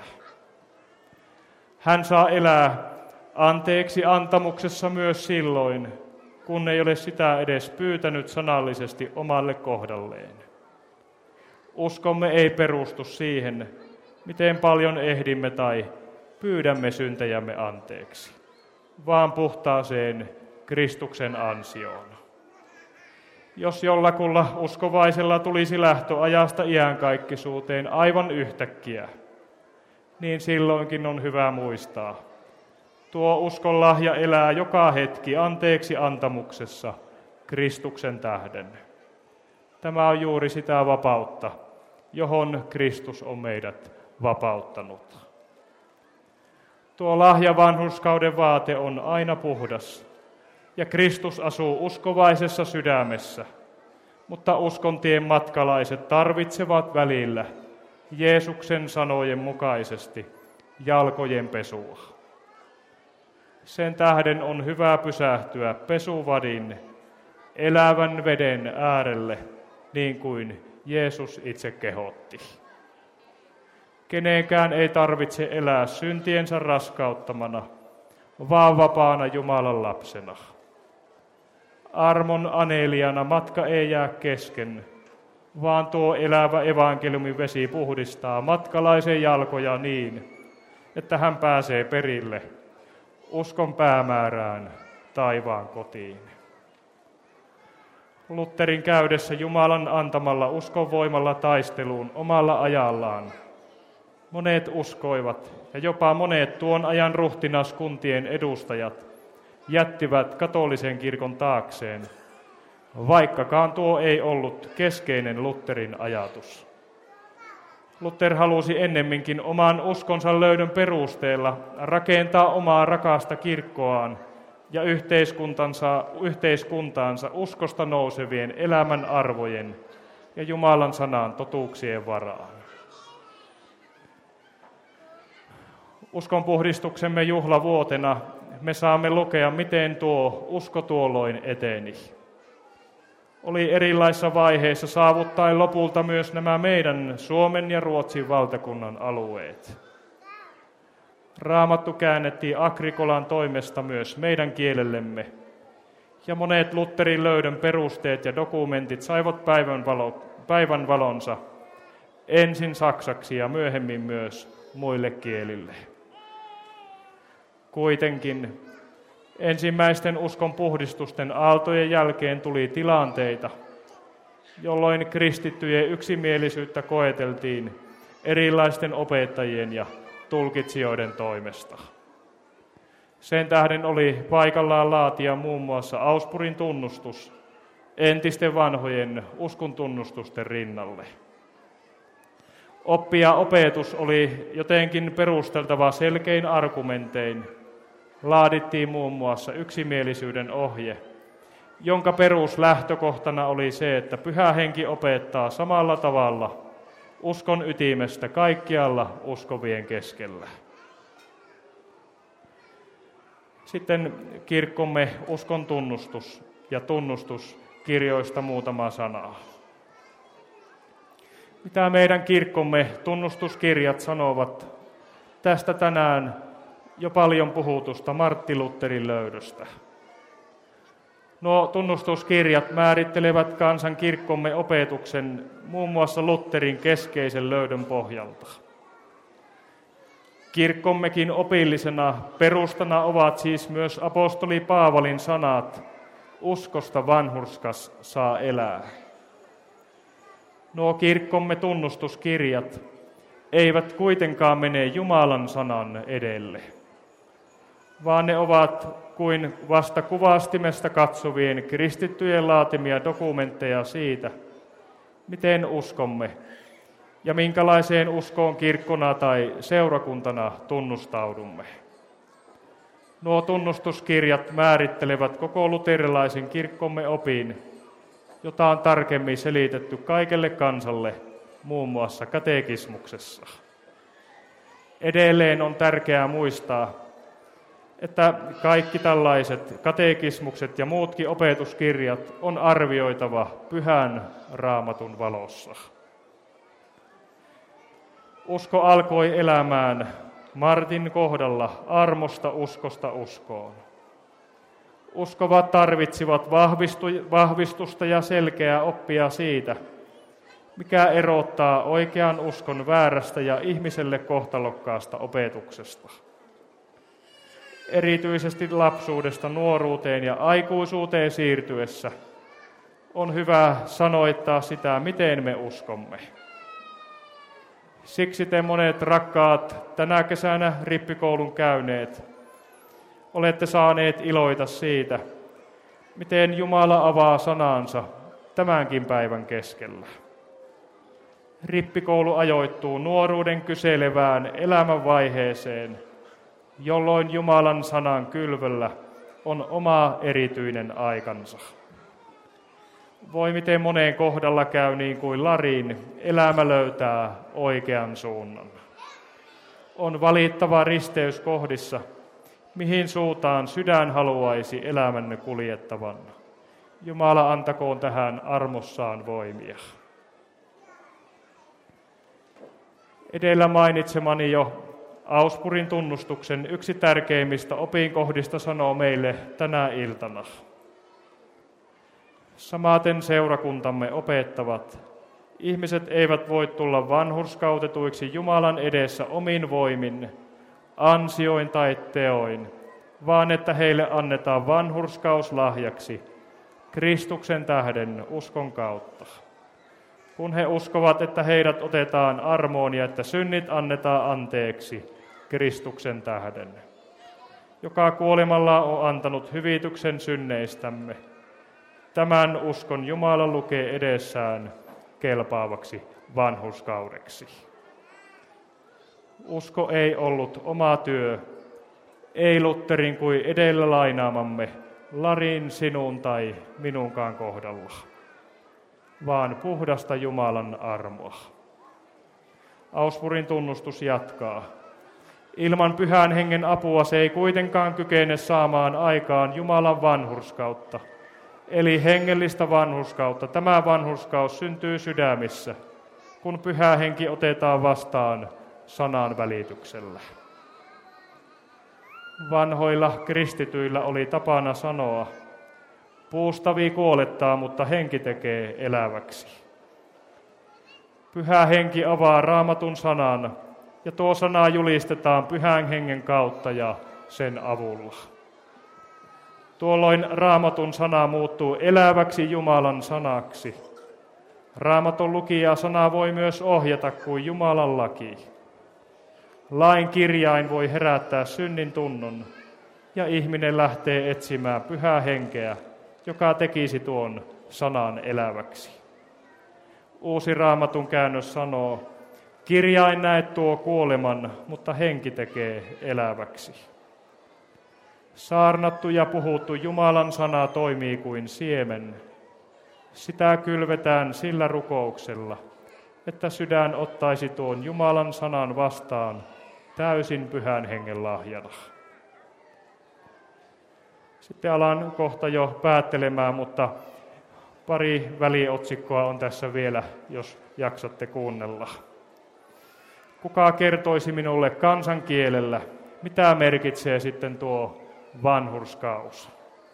S1: Hän saa elää anteeksi antamuksessa myös silloin, kun ei ole sitä edes pyytänyt sanallisesti omalle kohdalleen. Uskomme ei perustu siihen, miten paljon ehdimme tai pyydämme syntejämme anteeksi, vaan puhtaaseen Kristuksen ansioon. Jos jollakulla uskovaisella tulisi lähtö ajasta iänkaikkisuuteen aivan yhtäkkiä, niin silloinkin on hyvä muistaa. Tuo uskon lahja elää joka hetki anteeksi antamuksessa Kristuksen tähden. Tämä on juuri sitä vapautta, johon Kristus on meidät vapauttanut. Tuo lahja vanhurskauden vaate on aina puhdas, ja Kristus asuu uskovaisessa sydämessä, mutta uskontien matkalaiset tarvitsevat välillä Jeesuksen sanojen mukaisesti jalkojen pesua. Sen tähden on hyvä pysähtyä pesuvadin, elävän veden äärelle, niin kuin Jeesus itse kehotti. Kenenkään ei tarvitse elää syntiensä raskauttamana, vaan vapaana Jumalan lapsena. Armon aneliana matka ei jää kesken, vaan tuo elävä evankeliumin vesi puhdistaa matkalaisen jalkoja niin, että hän pääsee perille uskon päämäärään taivaan kotiin. Lutherin käydessä Jumalan antamalla uskon voimalla taisteluun omalla ajallaan. Monet uskoivat ja jopa monet tuon ajan ruhtinaskuntien edustajat jättivät katolisen kirkon taakseen, vaikkakaan tuo ei ollut keskeinen Lutherin ajatus. Luther halusi ennemminkin oman uskonsa löydön perusteella rakentaa omaa rakasta kirkkoaan ja yhteiskuntaansa uskosta nousevien elämän arvojen ja Jumalan sanan totuuksien varaan. Uskonpuhdistuksemme juhlavuotena me saamme lukea, miten tuo usko tuolloin eteni. Oli erilaisissa vaiheissa saavuttaen lopulta myös nämä meidän Suomen ja Ruotsin valtakunnan alueet. Raamattu käännettiin Agrikolan toimesta myös meidän kielellemme, ja monet Lutherin löydön perusteet ja dokumentit saivat päivänvalonsa ensin saksaksi ja myöhemmin myös muille kielille. Kuitenkin ensimmäisten uskonpuhdistusten aaltojen jälkeen tuli tilanteita, jolloin kristittyjen yksimielisyyttä koeteltiin erilaisten opettajien ja tulkitsijoiden toimesta. Sen tähden oli paikallaan laatia muun muassa Augsburgin tunnustus entisten vanhojen uskontunnustusten rinnalle. Oppi ja opetus oli jotenkin perusteltava selkein argumentein. Laadittiin muun muassa yksimielisyyden ohje, jonka peruslähtökohtana oli se, että Pyhä Henki opettaa samalla tavalla uskon ytimestä kaikkialla uskovien keskellä. Sitten kirkkomme uskon tunnustus ja tunnustuskirjoista muutama sana. Mitä meidän kirkkomme tunnustuskirjat sanovat tästä tänään jo paljon puhutusta Martti Lutherin löydöstä? Nuo tunnustuskirjat määrittelevät kansan kirkkomme opetuksen muun muassa Lutherin keskeisen löydön pohjalta. Kirkkommekin opillisena perustana ovat siis myös apostoli Paavalin sanat, uskosta vanhurskas saa elää. Nuo kirkkomme tunnustuskirjat eivät kuitenkaan mene Jumalan sanan edelle, vaan ne ovat kuin vasta kuvastimesta katsovien kristittyjen laatimia dokumentteja siitä, miten uskomme ja minkälaiseen uskoon kirkkona tai seurakuntana tunnustaudumme. Nuo tunnustuskirjat määrittelevät koko luterilaisen kirkkomme opin, jota on tarkemmin selitetty kaikelle kansalle, muun muassa katekismuksessa. Edelleen on tärkeää muistaa, että kaikki tällaiset katekismukset ja muutkin opetuskirjat on arvioitava Pyhän Raamatun valossa. Usko alkoi elämään Martin kohdalla armosta uskosta uskoon. Uskovat tarvitsivat vahvistusta ja selkeää oppia siitä, mikä erottaa oikean uskon väärästä ja ihmiselle kohtalokkaasta opetuksesta. Erityisesti lapsuudesta nuoruuteen ja aikuisuuteen siirtyessä on hyvä sanoittaa sitä, miten me uskomme. Siksi te monet rakkaat tänä kesänä rippikoulun käyneet olette saaneet iloita siitä, miten Jumala avaa sanansa tämänkin päivän keskellä. Rippikoulu ajoittuu nuoruuden kyselevään elämänvaiheeseen, jolloin Jumalan sanan kylvöllä on oma erityinen aikansa. Voi miten moneen kohdalla käy niin kuin Larin, elämä löytää oikean suunnan. On valittava risteyskohdissa, mihin suuntaan sydän haluaisi elämänne kuljettavan. Jumala antakoon tähän armossaan voimia. Edellä mainitsemani jo Augsburgin tunnustuksen yksi tärkeimmistä opinkohdista sanoo meille tänä iltana. Samaten seurakuntamme opettavat, ihmiset eivät voi tulla vanhurskautetuiksi Jumalan edessä omin voimin, ansioin tai teoin, vaan että heille annetaan vanhurskaus lahjaksi, Kristuksen tähden uskon kautta. Kun he uskovat, että heidät otetaan armoon ja että synnit annetaan anteeksi Kristuksen tähden, joka kuolemalla on antanut hyvityksen synneistämme. Tämän uskon Jumala lukee edessään kelpaavaksi vanhurskaudeksi. Usko ei ollut oma työ, ei Lutherin kuin edellä lainaamamme Larin, sinun tai minunkaan kohdalla, vaan puhdasta Jumalan armoa. Augsburgin tunnustus jatkaa. Ilman Pyhän Hengen apua se ei kuitenkaan kykene saamaan aikaan Jumalan vanhurskautta, eli hengellistä vanhurskautta. Tämä vanhurskaus syntyy sydämissä, kun Pyhä Henki otetaan vastaan sanan välityksellä. Vanhoilla kristityillä oli tapana sanoa, puustavi kuolettaa, mutta henki tekee eläväksi. Pyhä Henki avaa Raamatun sanan, ja tuo sana julistetaan Pyhän Hengen kautta ja sen avulla. Tuolloin Raamatun sana muuttuu eläväksi Jumalan sanaksi. Raamatun lukija sana voi myös ohjata kuin Jumalan laki. Lain kirjain voi herättää synnin tunnon, ja ihminen lähtee etsimään Pyhää Henkeä, joka tekisi tuon sanan eläväksi. Uusi Raamatun käännös sanoo, kirjain näet tuo kuoleman, mutta henki tekee eläväksi. Saarnattu ja puhuttu Jumalan sana toimii kuin siemen. Sitä kylvetään sillä rukouksella, että sydän ottaisi tuon Jumalan sanan vastaan täysin Pyhän Hengen lahjana. Sitten alan kohta jo päättelemään, mutta pari väliotsikkoa on tässä vielä, jos jaksatte kuunnella. Kuka kertoisi minulle kansankielellä, mitä merkitsee sitten tuo vanhurskaus?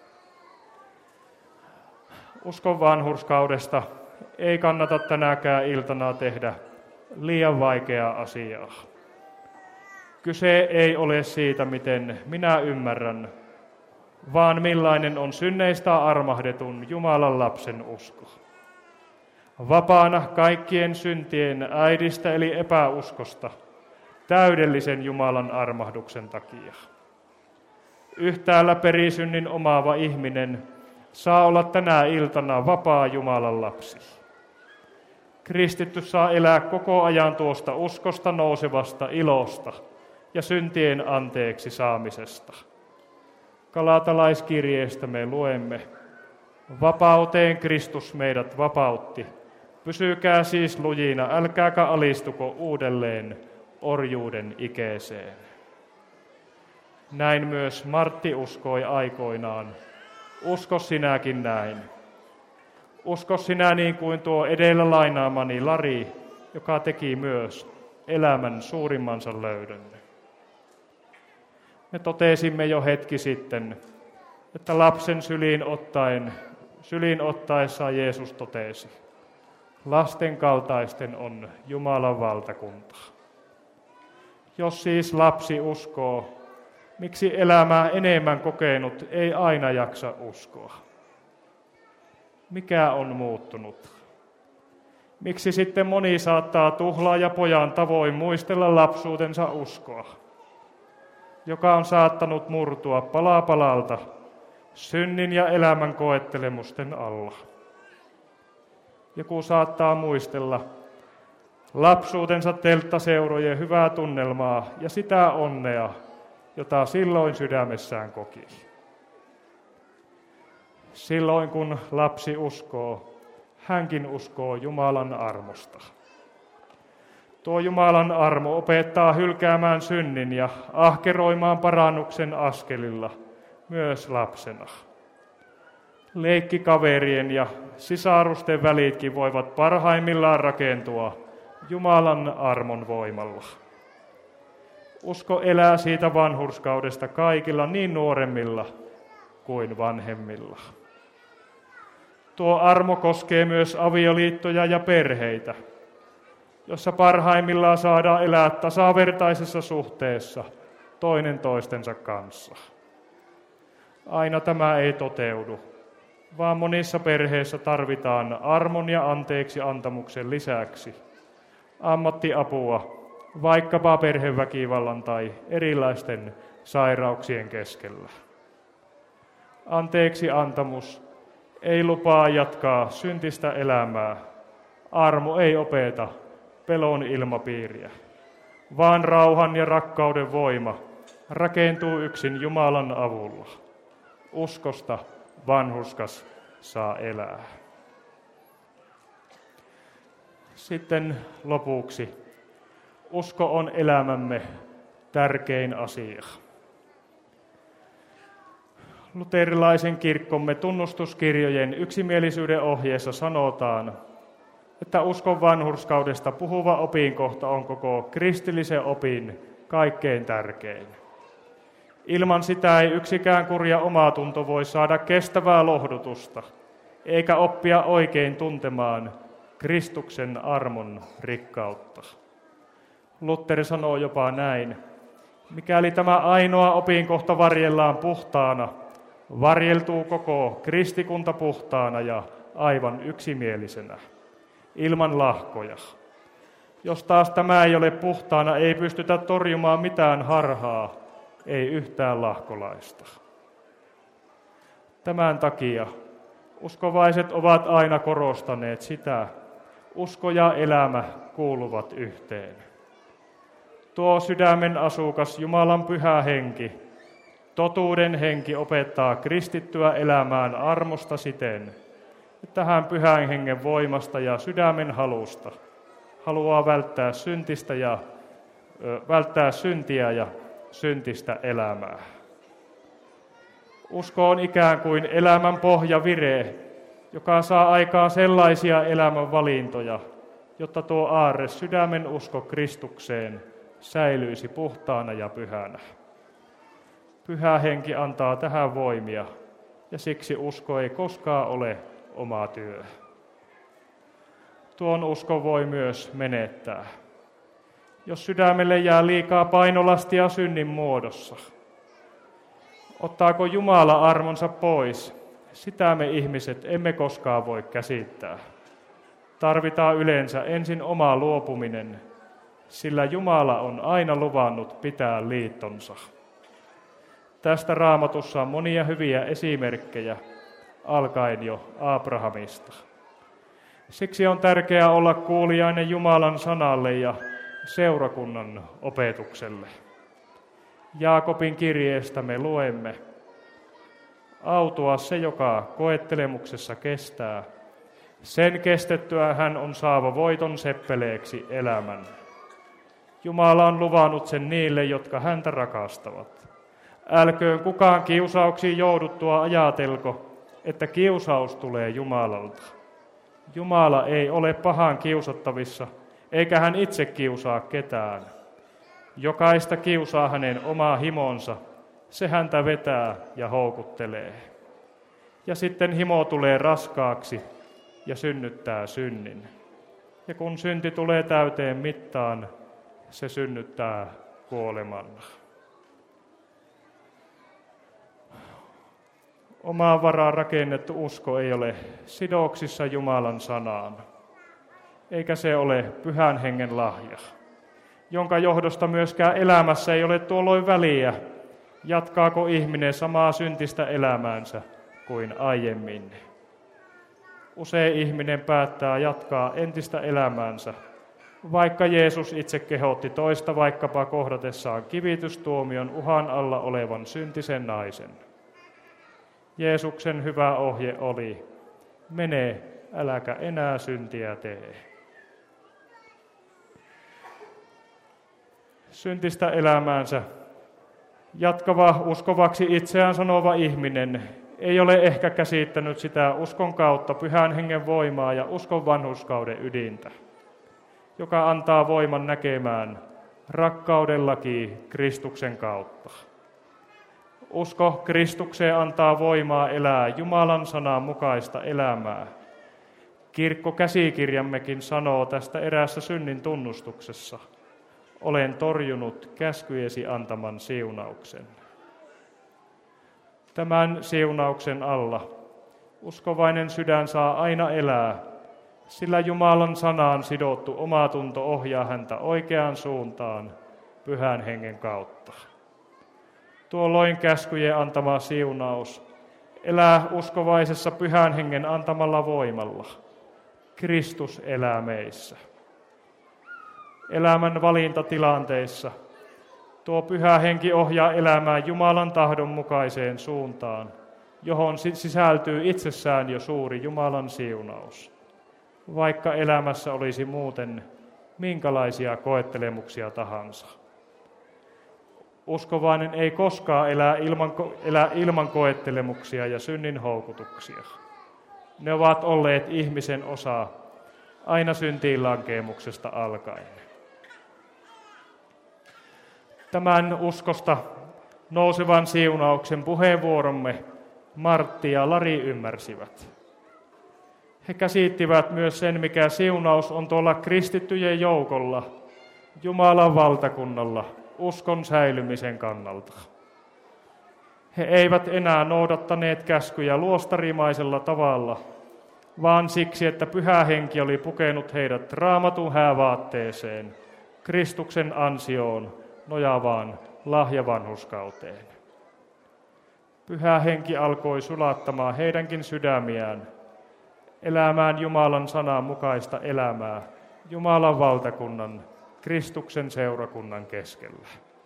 S1: Uskon vanhurskaudesta ei kannata tänäkään iltana tehdä liian vaikeaa asiaa. Kyse ei ole siitä, miten minä ymmärrän, vaan millainen on synneistä armahdetun Jumalan lapsen usko. Vapaana kaikkien syntien äidistä eli epäuskosta, täydellisen Jumalan armahduksen takia. Yhtäällä perisynnin omaava ihminen saa olla tänä iltana vapaa Jumalan lapsi. Kristitty saa elää koko ajan tuosta uskosta nousevasta ilosta ja syntien anteeksi saamisesta. Galatalaiskirjeestä me luemme, vapauteen Kristus meidät vapautti. Pysykää siis lujina, älkääkä alistuko uudelleen orjuuden ikeeseen. Näin myös Martti uskoi aikoinaan. Usko sinäkin näin. Usko sinä niin kuin tuo edellä lainaamani Lari, joka teki myös elämän suurimmansa löydön. Me totesimme jo hetki sitten, että lapsen syliin ottaessaan Jeesus totesi, lasten kaltaisten on Jumalan valtakunta. Jos siis lapsi uskoo, miksi elämää enemmän kokenut ei aina jaksa uskoa? Mikä on muuttunut? Miksi sitten moni saattaa tuhlaajapojan tavoin muistella lapsuutensa uskoa, joka on saattanut murtua pala palalta synnin ja elämän koettelemusten alla? Joku saattaa muistella lapsuutensa telttaseurojen hyvää tunnelmaa ja sitä onnea, jota silloin sydämessään koki. Silloin kun lapsi uskoo, hänkin uskoo Jumalan armosta. Tuo Jumalan armo opettaa hylkäämään synnin ja ahkeroimaan parannuksen askelilla myös lapsena. Leikkikaverien ja sisarusten välitkin voivat parhaimmillaan rakentua Jumalan armon voimalla. Usko elää siitä vanhurskaudesta kaikilla niin nuoremmilla kuin vanhemmilla. Tuo armo koskee myös avioliittoja ja perheitä, jossa parhaimmillaan saadaan elää tasavertaisessa suhteessa toinen toistensa kanssa. Aina tämä ei toteudu, vaan monissa perheissä tarvitaan armon ja anteeksi antamuksen lisäksi ammattiapua, vaikkapa perheväkivallan tai erilaisten sairauksien keskellä. Anteeksi antamus ei lupaa jatkaa syntistä elämää. Armo ei opeta pelon ilmapiiriä, vaan rauhan ja rakkauden voima rakentuu yksin Jumalan avulla. Uskosta vanhurskas saa elää. Sitten lopuksi. Usko on elämämme tärkein asia. Luterilaisen kirkkomme tunnustuskirjojen yksimielisyyden ohjeessa sanotaan, että uskon vanhurskaudesta puhuva opinkohta on koko kristillisen opin kaikkein tärkein. Ilman sitä ei yksikään kurja omatunto voi saada kestävää lohdutusta, eikä oppia oikein tuntemaan Kristuksen armon rikkautta. Luther sanoo jopa näin: mikäli tämä ainoa opinkohta varjellaan puhtaana, varjeltuu koko kristikunta puhtaana ja aivan yksimielisenä, ilman lahkoja. Jos taas tämä ei ole puhtaana, ei pystytä torjumaan mitään harhaa, ei yhtään lahkolaista. Tämän takia uskovaiset ovat aina korostaneet sitä, usko ja elämä kuuluvat yhteen. Tuo sydämen asukas Jumalan pyhä henki, totuuden henki opettaa kristittyä elämään armosta siten, että hän pyhän hengen voimasta ja sydämen halusta haluaa välttää syntiä ja syntistä elämää. Usko on ikään kuin elämän pohjavire, joka saa aikaan sellaisia elämän valintoja, jotta tuo aarre sydämen usko Kristukseen säilyisi puhtaana ja pyhänä. Pyhä henki antaa tähän voimia, ja siksi usko ei koskaan ole oma työ. Tuon uskon voi myös menettää. Jos sydämelle jää liikaa painolastia synnin muodossa, ottaako Jumala armonsa pois? Sitä me ihmiset emme koskaan voi käsittää. Tarvitaan yleensä ensin oma luopuminen, sillä Jumala on aina luvannut pitää liittonsa. Tästä Raamatussa on monia hyviä esimerkkejä, alkaen jo Abrahamista. Siksi on tärkeää olla kuuliainen Jumalan sanalle ja seurakunnan opetukselle. Jaakobin kirjeestä me luemme: autua se, joka koettelemuksessa kestää. Sen kestettyä hän on saava voiton seppeleeksi elämän. Jumala on luvannut sen niille, jotka häntä rakastavat. Älköön kukaan kiusauksiin jouduttua ajatelko, että kiusaus tulee Jumalalta. Jumala ei ole pahan kiusattavissa, eikä hän itse kiusaa ketään. Jokaista kiusaa hänen oma himonsa, se häntä vetää ja houkuttelee. Ja sitten himo tulee raskaaksi ja synnyttää synnin. Ja kun synti tulee täyteen mittaan, se synnyttää kuoleman. Omaan varaan rakennettu usko ei ole sidoksissa Jumalan sanaan, eikä se ole pyhän hengen lahja, jonka johdosta myöskään elämässä ei ole tuolloin väliä, jatkaako ihminen samaa syntistä elämäänsä kuin aiemmin. Usein ihminen päättää jatkaa entistä elämäänsä, vaikka Jeesus itse kehotti toista vaikkapa kohdatessaan kivitystuomion uhan alla olevan syntisen naisen. Jeesuksen hyvä ohje oli: mene, äläkä enää syntiä tee. Syntistä elämäänsä jatkava, uskovaksi itseään sanova ihminen ei ole ehkä käsittänyt sitä uskon kautta pyhän hengen voimaa ja uskon vanhurskauden ydintä, joka antaa voiman näkemään rakkaudellakin Kristuksen kautta. Usko Kristukseen antaa voimaa elää Jumalan sanan mukaista elämää. Kirkkokäsikirjammekin sanoo tästä eräässä synnin tunnustuksessa: olen torjunut käskyjesi antaman siunauksen. Tämän siunauksen alla Uskovainen sydän saa aina elää, sillä Jumalan sanaan sidottu omatunto ohjaa häntä oikeaan suuntaan Pyhän Hengen kautta. Tuolloin käskyjen antama siunaus elää uskovaisessa Pyhän Hengen antamalla voimalla. Kristus elää meissä. Elämän valintatilanteissa tuo Pyhä Henki ohjaa elämää Jumalan tahdon mukaiseen suuntaan, johon sisältyy itsessään jo suuri Jumalan siunaus, vaikka elämässä olisi muuten minkälaisia koettelemuksia tahansa. Uskovainen ei koskaan elä ilman koettelemuksia ja synnin houkutuksia. Ne ovat olleet ihmisen osa aina syntiin lankeemuksesta alkaen. Tämän uskosta nousevan siunauksen puheenvuoromme Martti ja Lari ymmärsivät. He käsittivät myös sen, mikä siunaus on tuolla kristittyjen joukolla, Jumalan valtakunnalla, uskon säilymisen kannalta. He eivät enää noudattaneet käskyjä luostarimaisella tavalla, vaan siksi, että Pyhä Henki oli pukenut heidät Raamatun häävaatteeseen, Kristuksen ansioon nojaavaan lahjavanhurskauteen. Pyhä Henki alkoi sulattamaan heidänkin sydämiään, elämään Jumalan sanan mukaista elämää Jumalan valtakunnan, Kristuksen seurakunnan keskellä.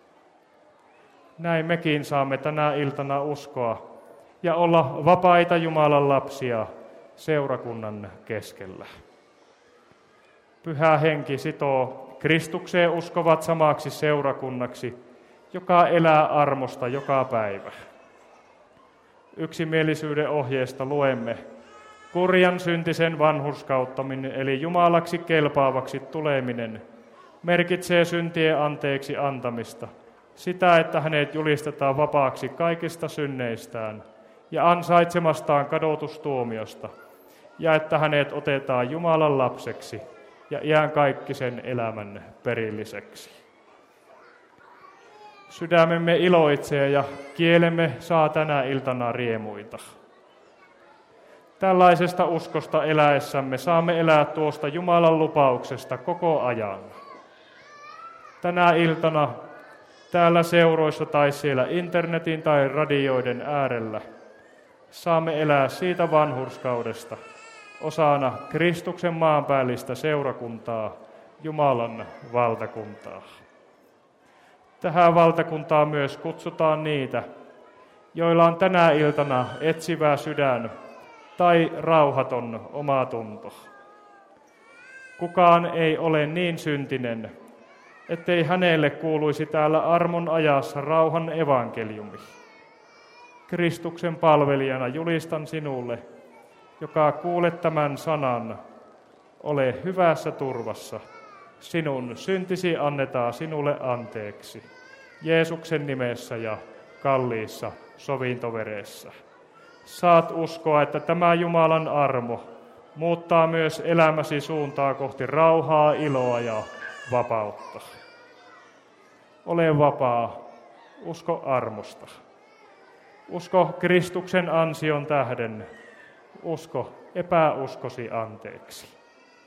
S1: Näin mekin saamme tänä iltana uskoa ja olla vapaita Jumalan lapsia seurakunnan keskellä. Pyhä Henki sitoo Kristukseen uskovat samaksi seurakunnaksi, joka elää armosta joka päivä. Yksimielisyyden ohjeesta luemme: kurjan syntisen vanhurskauttaminen eli Jumalaksi kelpaavaksi tuleminen merkitsee syntien anteeksi antamista, sitä, että hänet julistetaan vapaaksi kaikista synneistään ja ansaitsemastaan kadotustuomiosta, ja että hänet otetaan Jumalan lapseksi ja iankaikkisen elämän perilliseksi. Sydämemme iloitsee ja kielemme saa tänä iltana riemuita. Tällaisesta uskosta eläessämme saamme elää tuosta Jumalan lupauksesta koko ajan. Tänä iltana täällä seuroissa tai siellä internetin tai radioiden äärellä saamme elää siitä vanhurskaudesta osana Kristuksen maanpäällistä seurakuntaa, Jumalan valtakuntaa. Tähän valtakuntaan myös kutsutaan niitä, joilla on tänä iltana etsivä sydän tai rauhaton omatunto. Kukaan ei ole niin syntinen, ettei hänelle kuuluisi täällä armon ajassa rauhan evankeliumi. Kristuksen palvelijana julistan sinulle, joka kuulet tämän sanan, ole hyvässä turvassa. Sinun syntisi annetaan sinulle anteeksi. Jeesuksen nimessä ja kalliissa sovintoveressä. Saat uskoa, että tämä Jumalan armo muuttaa myös elämäsi suuntaa kohti rauhaa, iloa ja vapautta. Ole vapaa, usko armosta. Usko Kristuksen ansion tähden, usko epäuskosi anteeksi.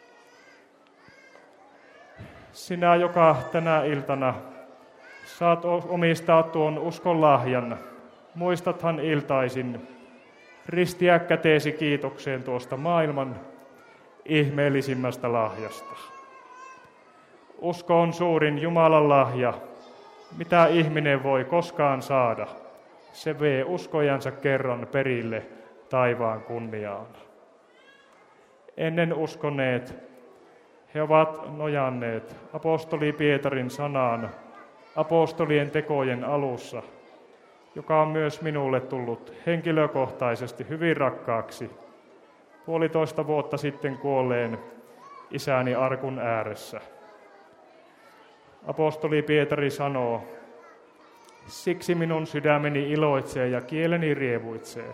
S1: Sinä, joka tänä iltana saat omistaa tuon uskon lahjan, muistathan iltaisin ristiä käteesi kiitokseen tuosta maailman ihmeellisimmästä lahjasta. Usko on suurin Jumalan lahja, mitä ihminen voi koskaan saada. Se vee uskojansa kerran perille taivaan kunniaan. Ennen uskoneet he ovat nojanneet apostoli Pietarin sanaan apostolien tekojen alussa, joka on myös minulle tullut henkilökohtaisesti hyvin rakkaaksi 1,5 vuotta sitten kuolleen isäni arkun ääressä. Apostoli Pietari sanoo: siksi minun sydämeni iloitsee ja kieleni rievuitsee.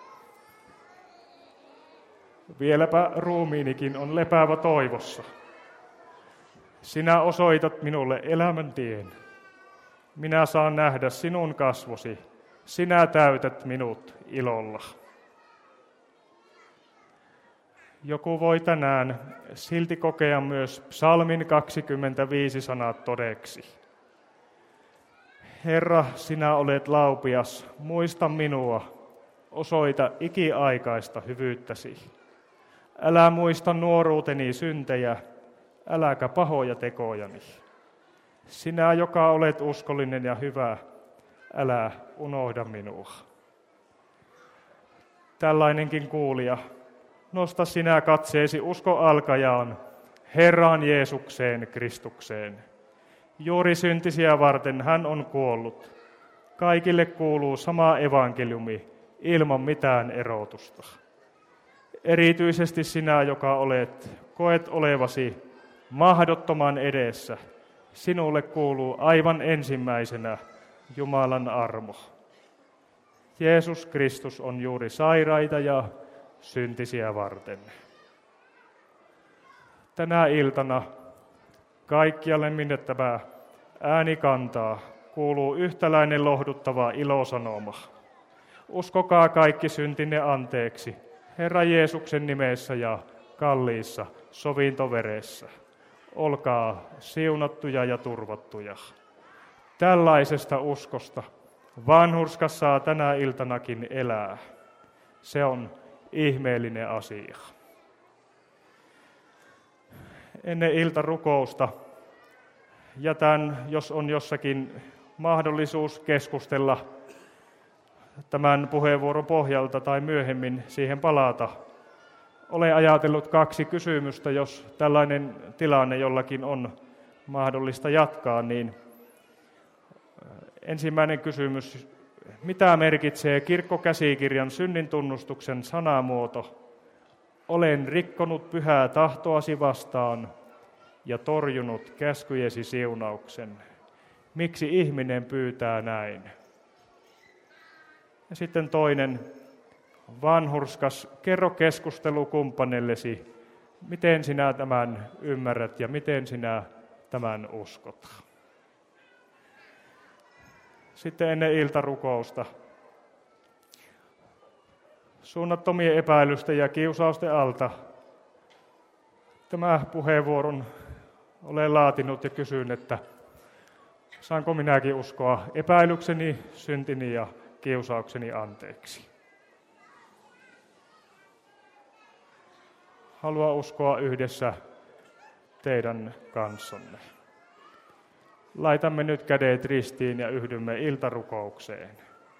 S1: Vieläpä ruumiinikin on lepäävä toivossa. Sinä osoitat minulle elämän tien. Minä saan nähdä sinun kasvosi. Sinä täytät minut ilolla. joku voi tänään silti kokea myös psalmin 25 sanat todeksi. Herra, sinä olet laupias, muista minua, osoita ikiaikaista hyvyyttäsi. Älä muista nuoruuteni syntejä, äläkä pahoja tekojani. Sinä, joka olet uskollinen ja hyvä, älä unohda minua. Tällainenkin kuulija, nosta sinä katseesi uskon alkajaan, Herraan Jeesukseen Kristukseen. Juuri syntisiä varten hän on kuollut. Kaikille kuuluu sama evankeliumi ilman mitään erotusta. Erityisesti sinä, joka koet olevasi mahdottoman edessä, sinulle kuuluu aivan ensimmäisenä Jumalan armo. Jeesus Kristus on juuri sairaita ja syntisiä varten. Tänä iltana kaikkialle, minne tämä ääni kantaa, kuuluu yhtäläinen lohduttava ilosanoma. Uskokaa kaikki syntinne anteeksi Herra Jeesuksen nimessä ja kalliissa sovintoveressä. Olkaa siunattuja ja turvattuja. Tällaisesta uskosta vanhurskas saa tänä iltanakin elää. Se on ihmeellinen asia. Ennen iltarukousta jätän, jos on jossakin mahdollisuus keskustella tämän puheenvuoron pohjalta tai myöhemmin siihen palata. Olen ajatellut 2 kysymystä, jos tällainen tilanne jollakin on mahdollista jatkaa, niin ensimmäinen kysymys: mitä merkitsee kirkkokäsikirjan synnintunnustuksen sanamuoto? Olen rikkonut pyhää tahtoasi vastaan ja torjunut käskyjesi siunauksen. Miksi ihminen pyytää näin? Ja sitten toinen: vanhurskas, kerro keskustelukumppanillesi, miten sinä tämän ymmärrät ja miten sinä tämän uskot. Sitten ennen iltarukousta suunnattomien epäilysten ja kiusausten alta tämä puheenvuoron olen laatinut ja kysyn, että saanko minäkin uskoa epäilykseni, syntini ja kiusaukseni anteeksi. Haluan uskoa yhdessä teidän kanssanne. Laitamme nyt kädet ristiin ja yhdymme iltarukoukseen.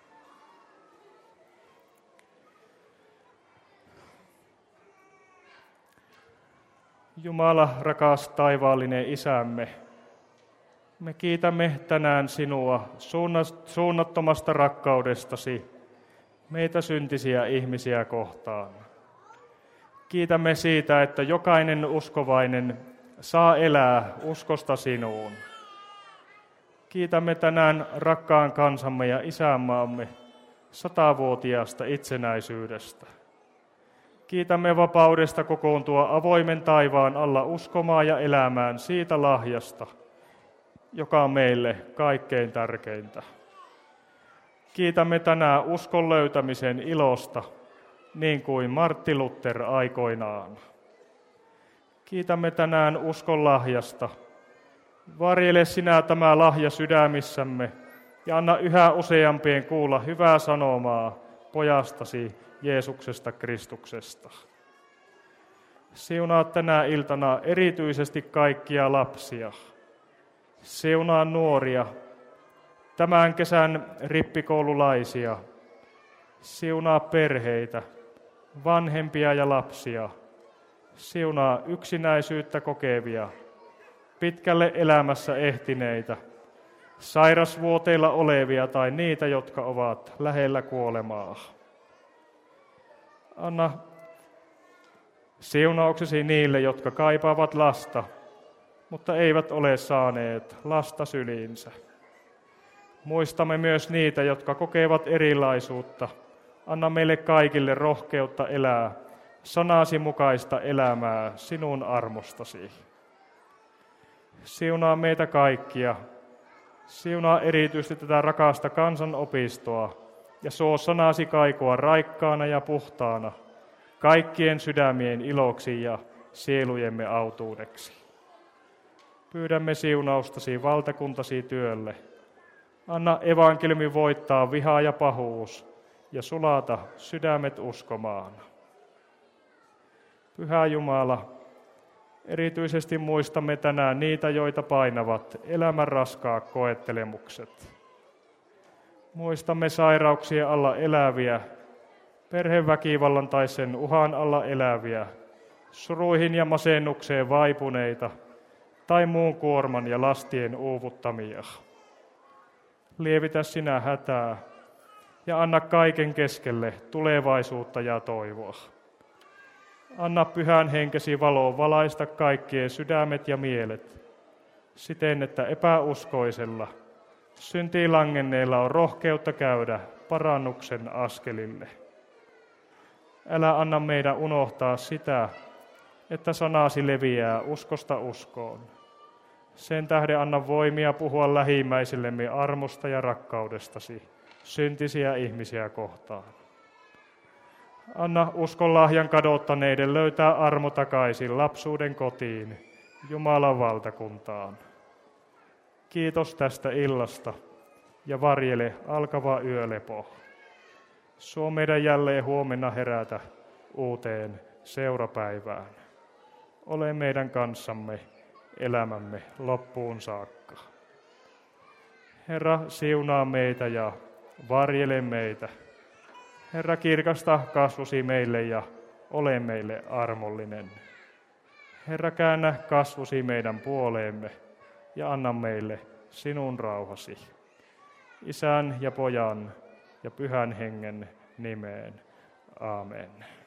S1: Jumala, rakas taivaallinen Isämme, me kiitämme tänään sinua suunnattomasta rakkaudestasi meitä syntisiä ihmisiä kohtaan. Kiitämme siitä, että jokainen uskovainen saa elää uskosta sinuun. Kiitämme tänään rakkaan kansamme ja isänmaamme 100-vuotiaasta itsenäisyydestä. Kiitämme vapaudesta kokoontua avoimen taivaan alla uskomaan ja elämään siitä lahjasta, joka on meille kaikkein tärkeintä. Kiitämme tänään uskon löytämisen ilosta, niin kuin Martti Luther aikoinaan. Kiitämme tänään uskon lahjasta. Varjele sinä tämä lahja sydämissämme ja anna yhä useampien kuulla hyvää sanomaa pojastasi Jeesuksesta Kristuksesta. Siunaa tänä iltana erityisesti kaikkia lapsia. Siunaa nuoria, tämän kesän rippikoululaisia. Siunaa perheitä, vanhempia ja lapsia. Siunaa yksinäisyyttä kokevia, pitkälle elämässä ehtineitä, sairasvuoteilla olevia tai niitä, jotka ovat lähellä kuolemaa. Anna siunauksesi niille, jotka kaipaavat lasta, mutta eivät ole saaneet lasta syliinsä. Muistamme myös niitä, jotka kokevat erilaisuutta. Anna meille kaikille rohkeutta elää sanasi mukaista elämää sinun armostasi. Siunaa meitä kaikkia. Siunaa erityisesti tätä rakasta kansanopistoa ja suo sanasi kaikua raikkaana ja puhtaana, kaikkien sydämien iloksi ja sielujemme autuudeksi. Pyydämme siunaustasi valtakuntasi työlle. Anna evankeliumi voittaa viha ja pahuus ja sulata sydämet uskomaan. Pyhä Jumala, erityisesti muistamme tänään niitä, joita painavat elämän raskaat koettelemukset. Muistamme sairauksien alla eläviä, perheväkivallan tai sen uhan alla eläviä, suruihin ja masennukseen vaipuneita tai muun kuorman ja lastien uuvuttamia. Lievitä sinä hätää ja anna kaiken keskelle tulevaisuutta ja toivoa. Anna pyhän henkesi valoon valaista kaikkien sydämet ja mielet, siten että epäuskoisella, syntiin langenneilla on rohkeutta käydä parannuksen askelille. Älä anna meidän unohtaa sitä, että sanasi leviää uskosta uskoon. Sen tähden anna voimia puhua lähimmäisillemme armosta ja rakkaudestasi, syntisiä ihmisiä kohtaan. Anna uskon lahjan kadottaneiden löytää armo takaisin lapsuuden kotiin, Jumalan valtakuntaan. Kiitos tästä illasta ja varjele alkava yölepo. Suo meidän jälleen huomenna herätä uuteen seurapäivään. Ole meidän kanssamme elämämme loppuun saakka. Herra, siunaa meitä ja varjele meitä. Herra, kirkasta kasvosi meille ja ole meille armollinen. Herra, käännä kasvosi meidän puoleemme ja anna meille sinun rauhasi. Isän ja Pojan ja Pyhän Hengen nimeen. Aamen.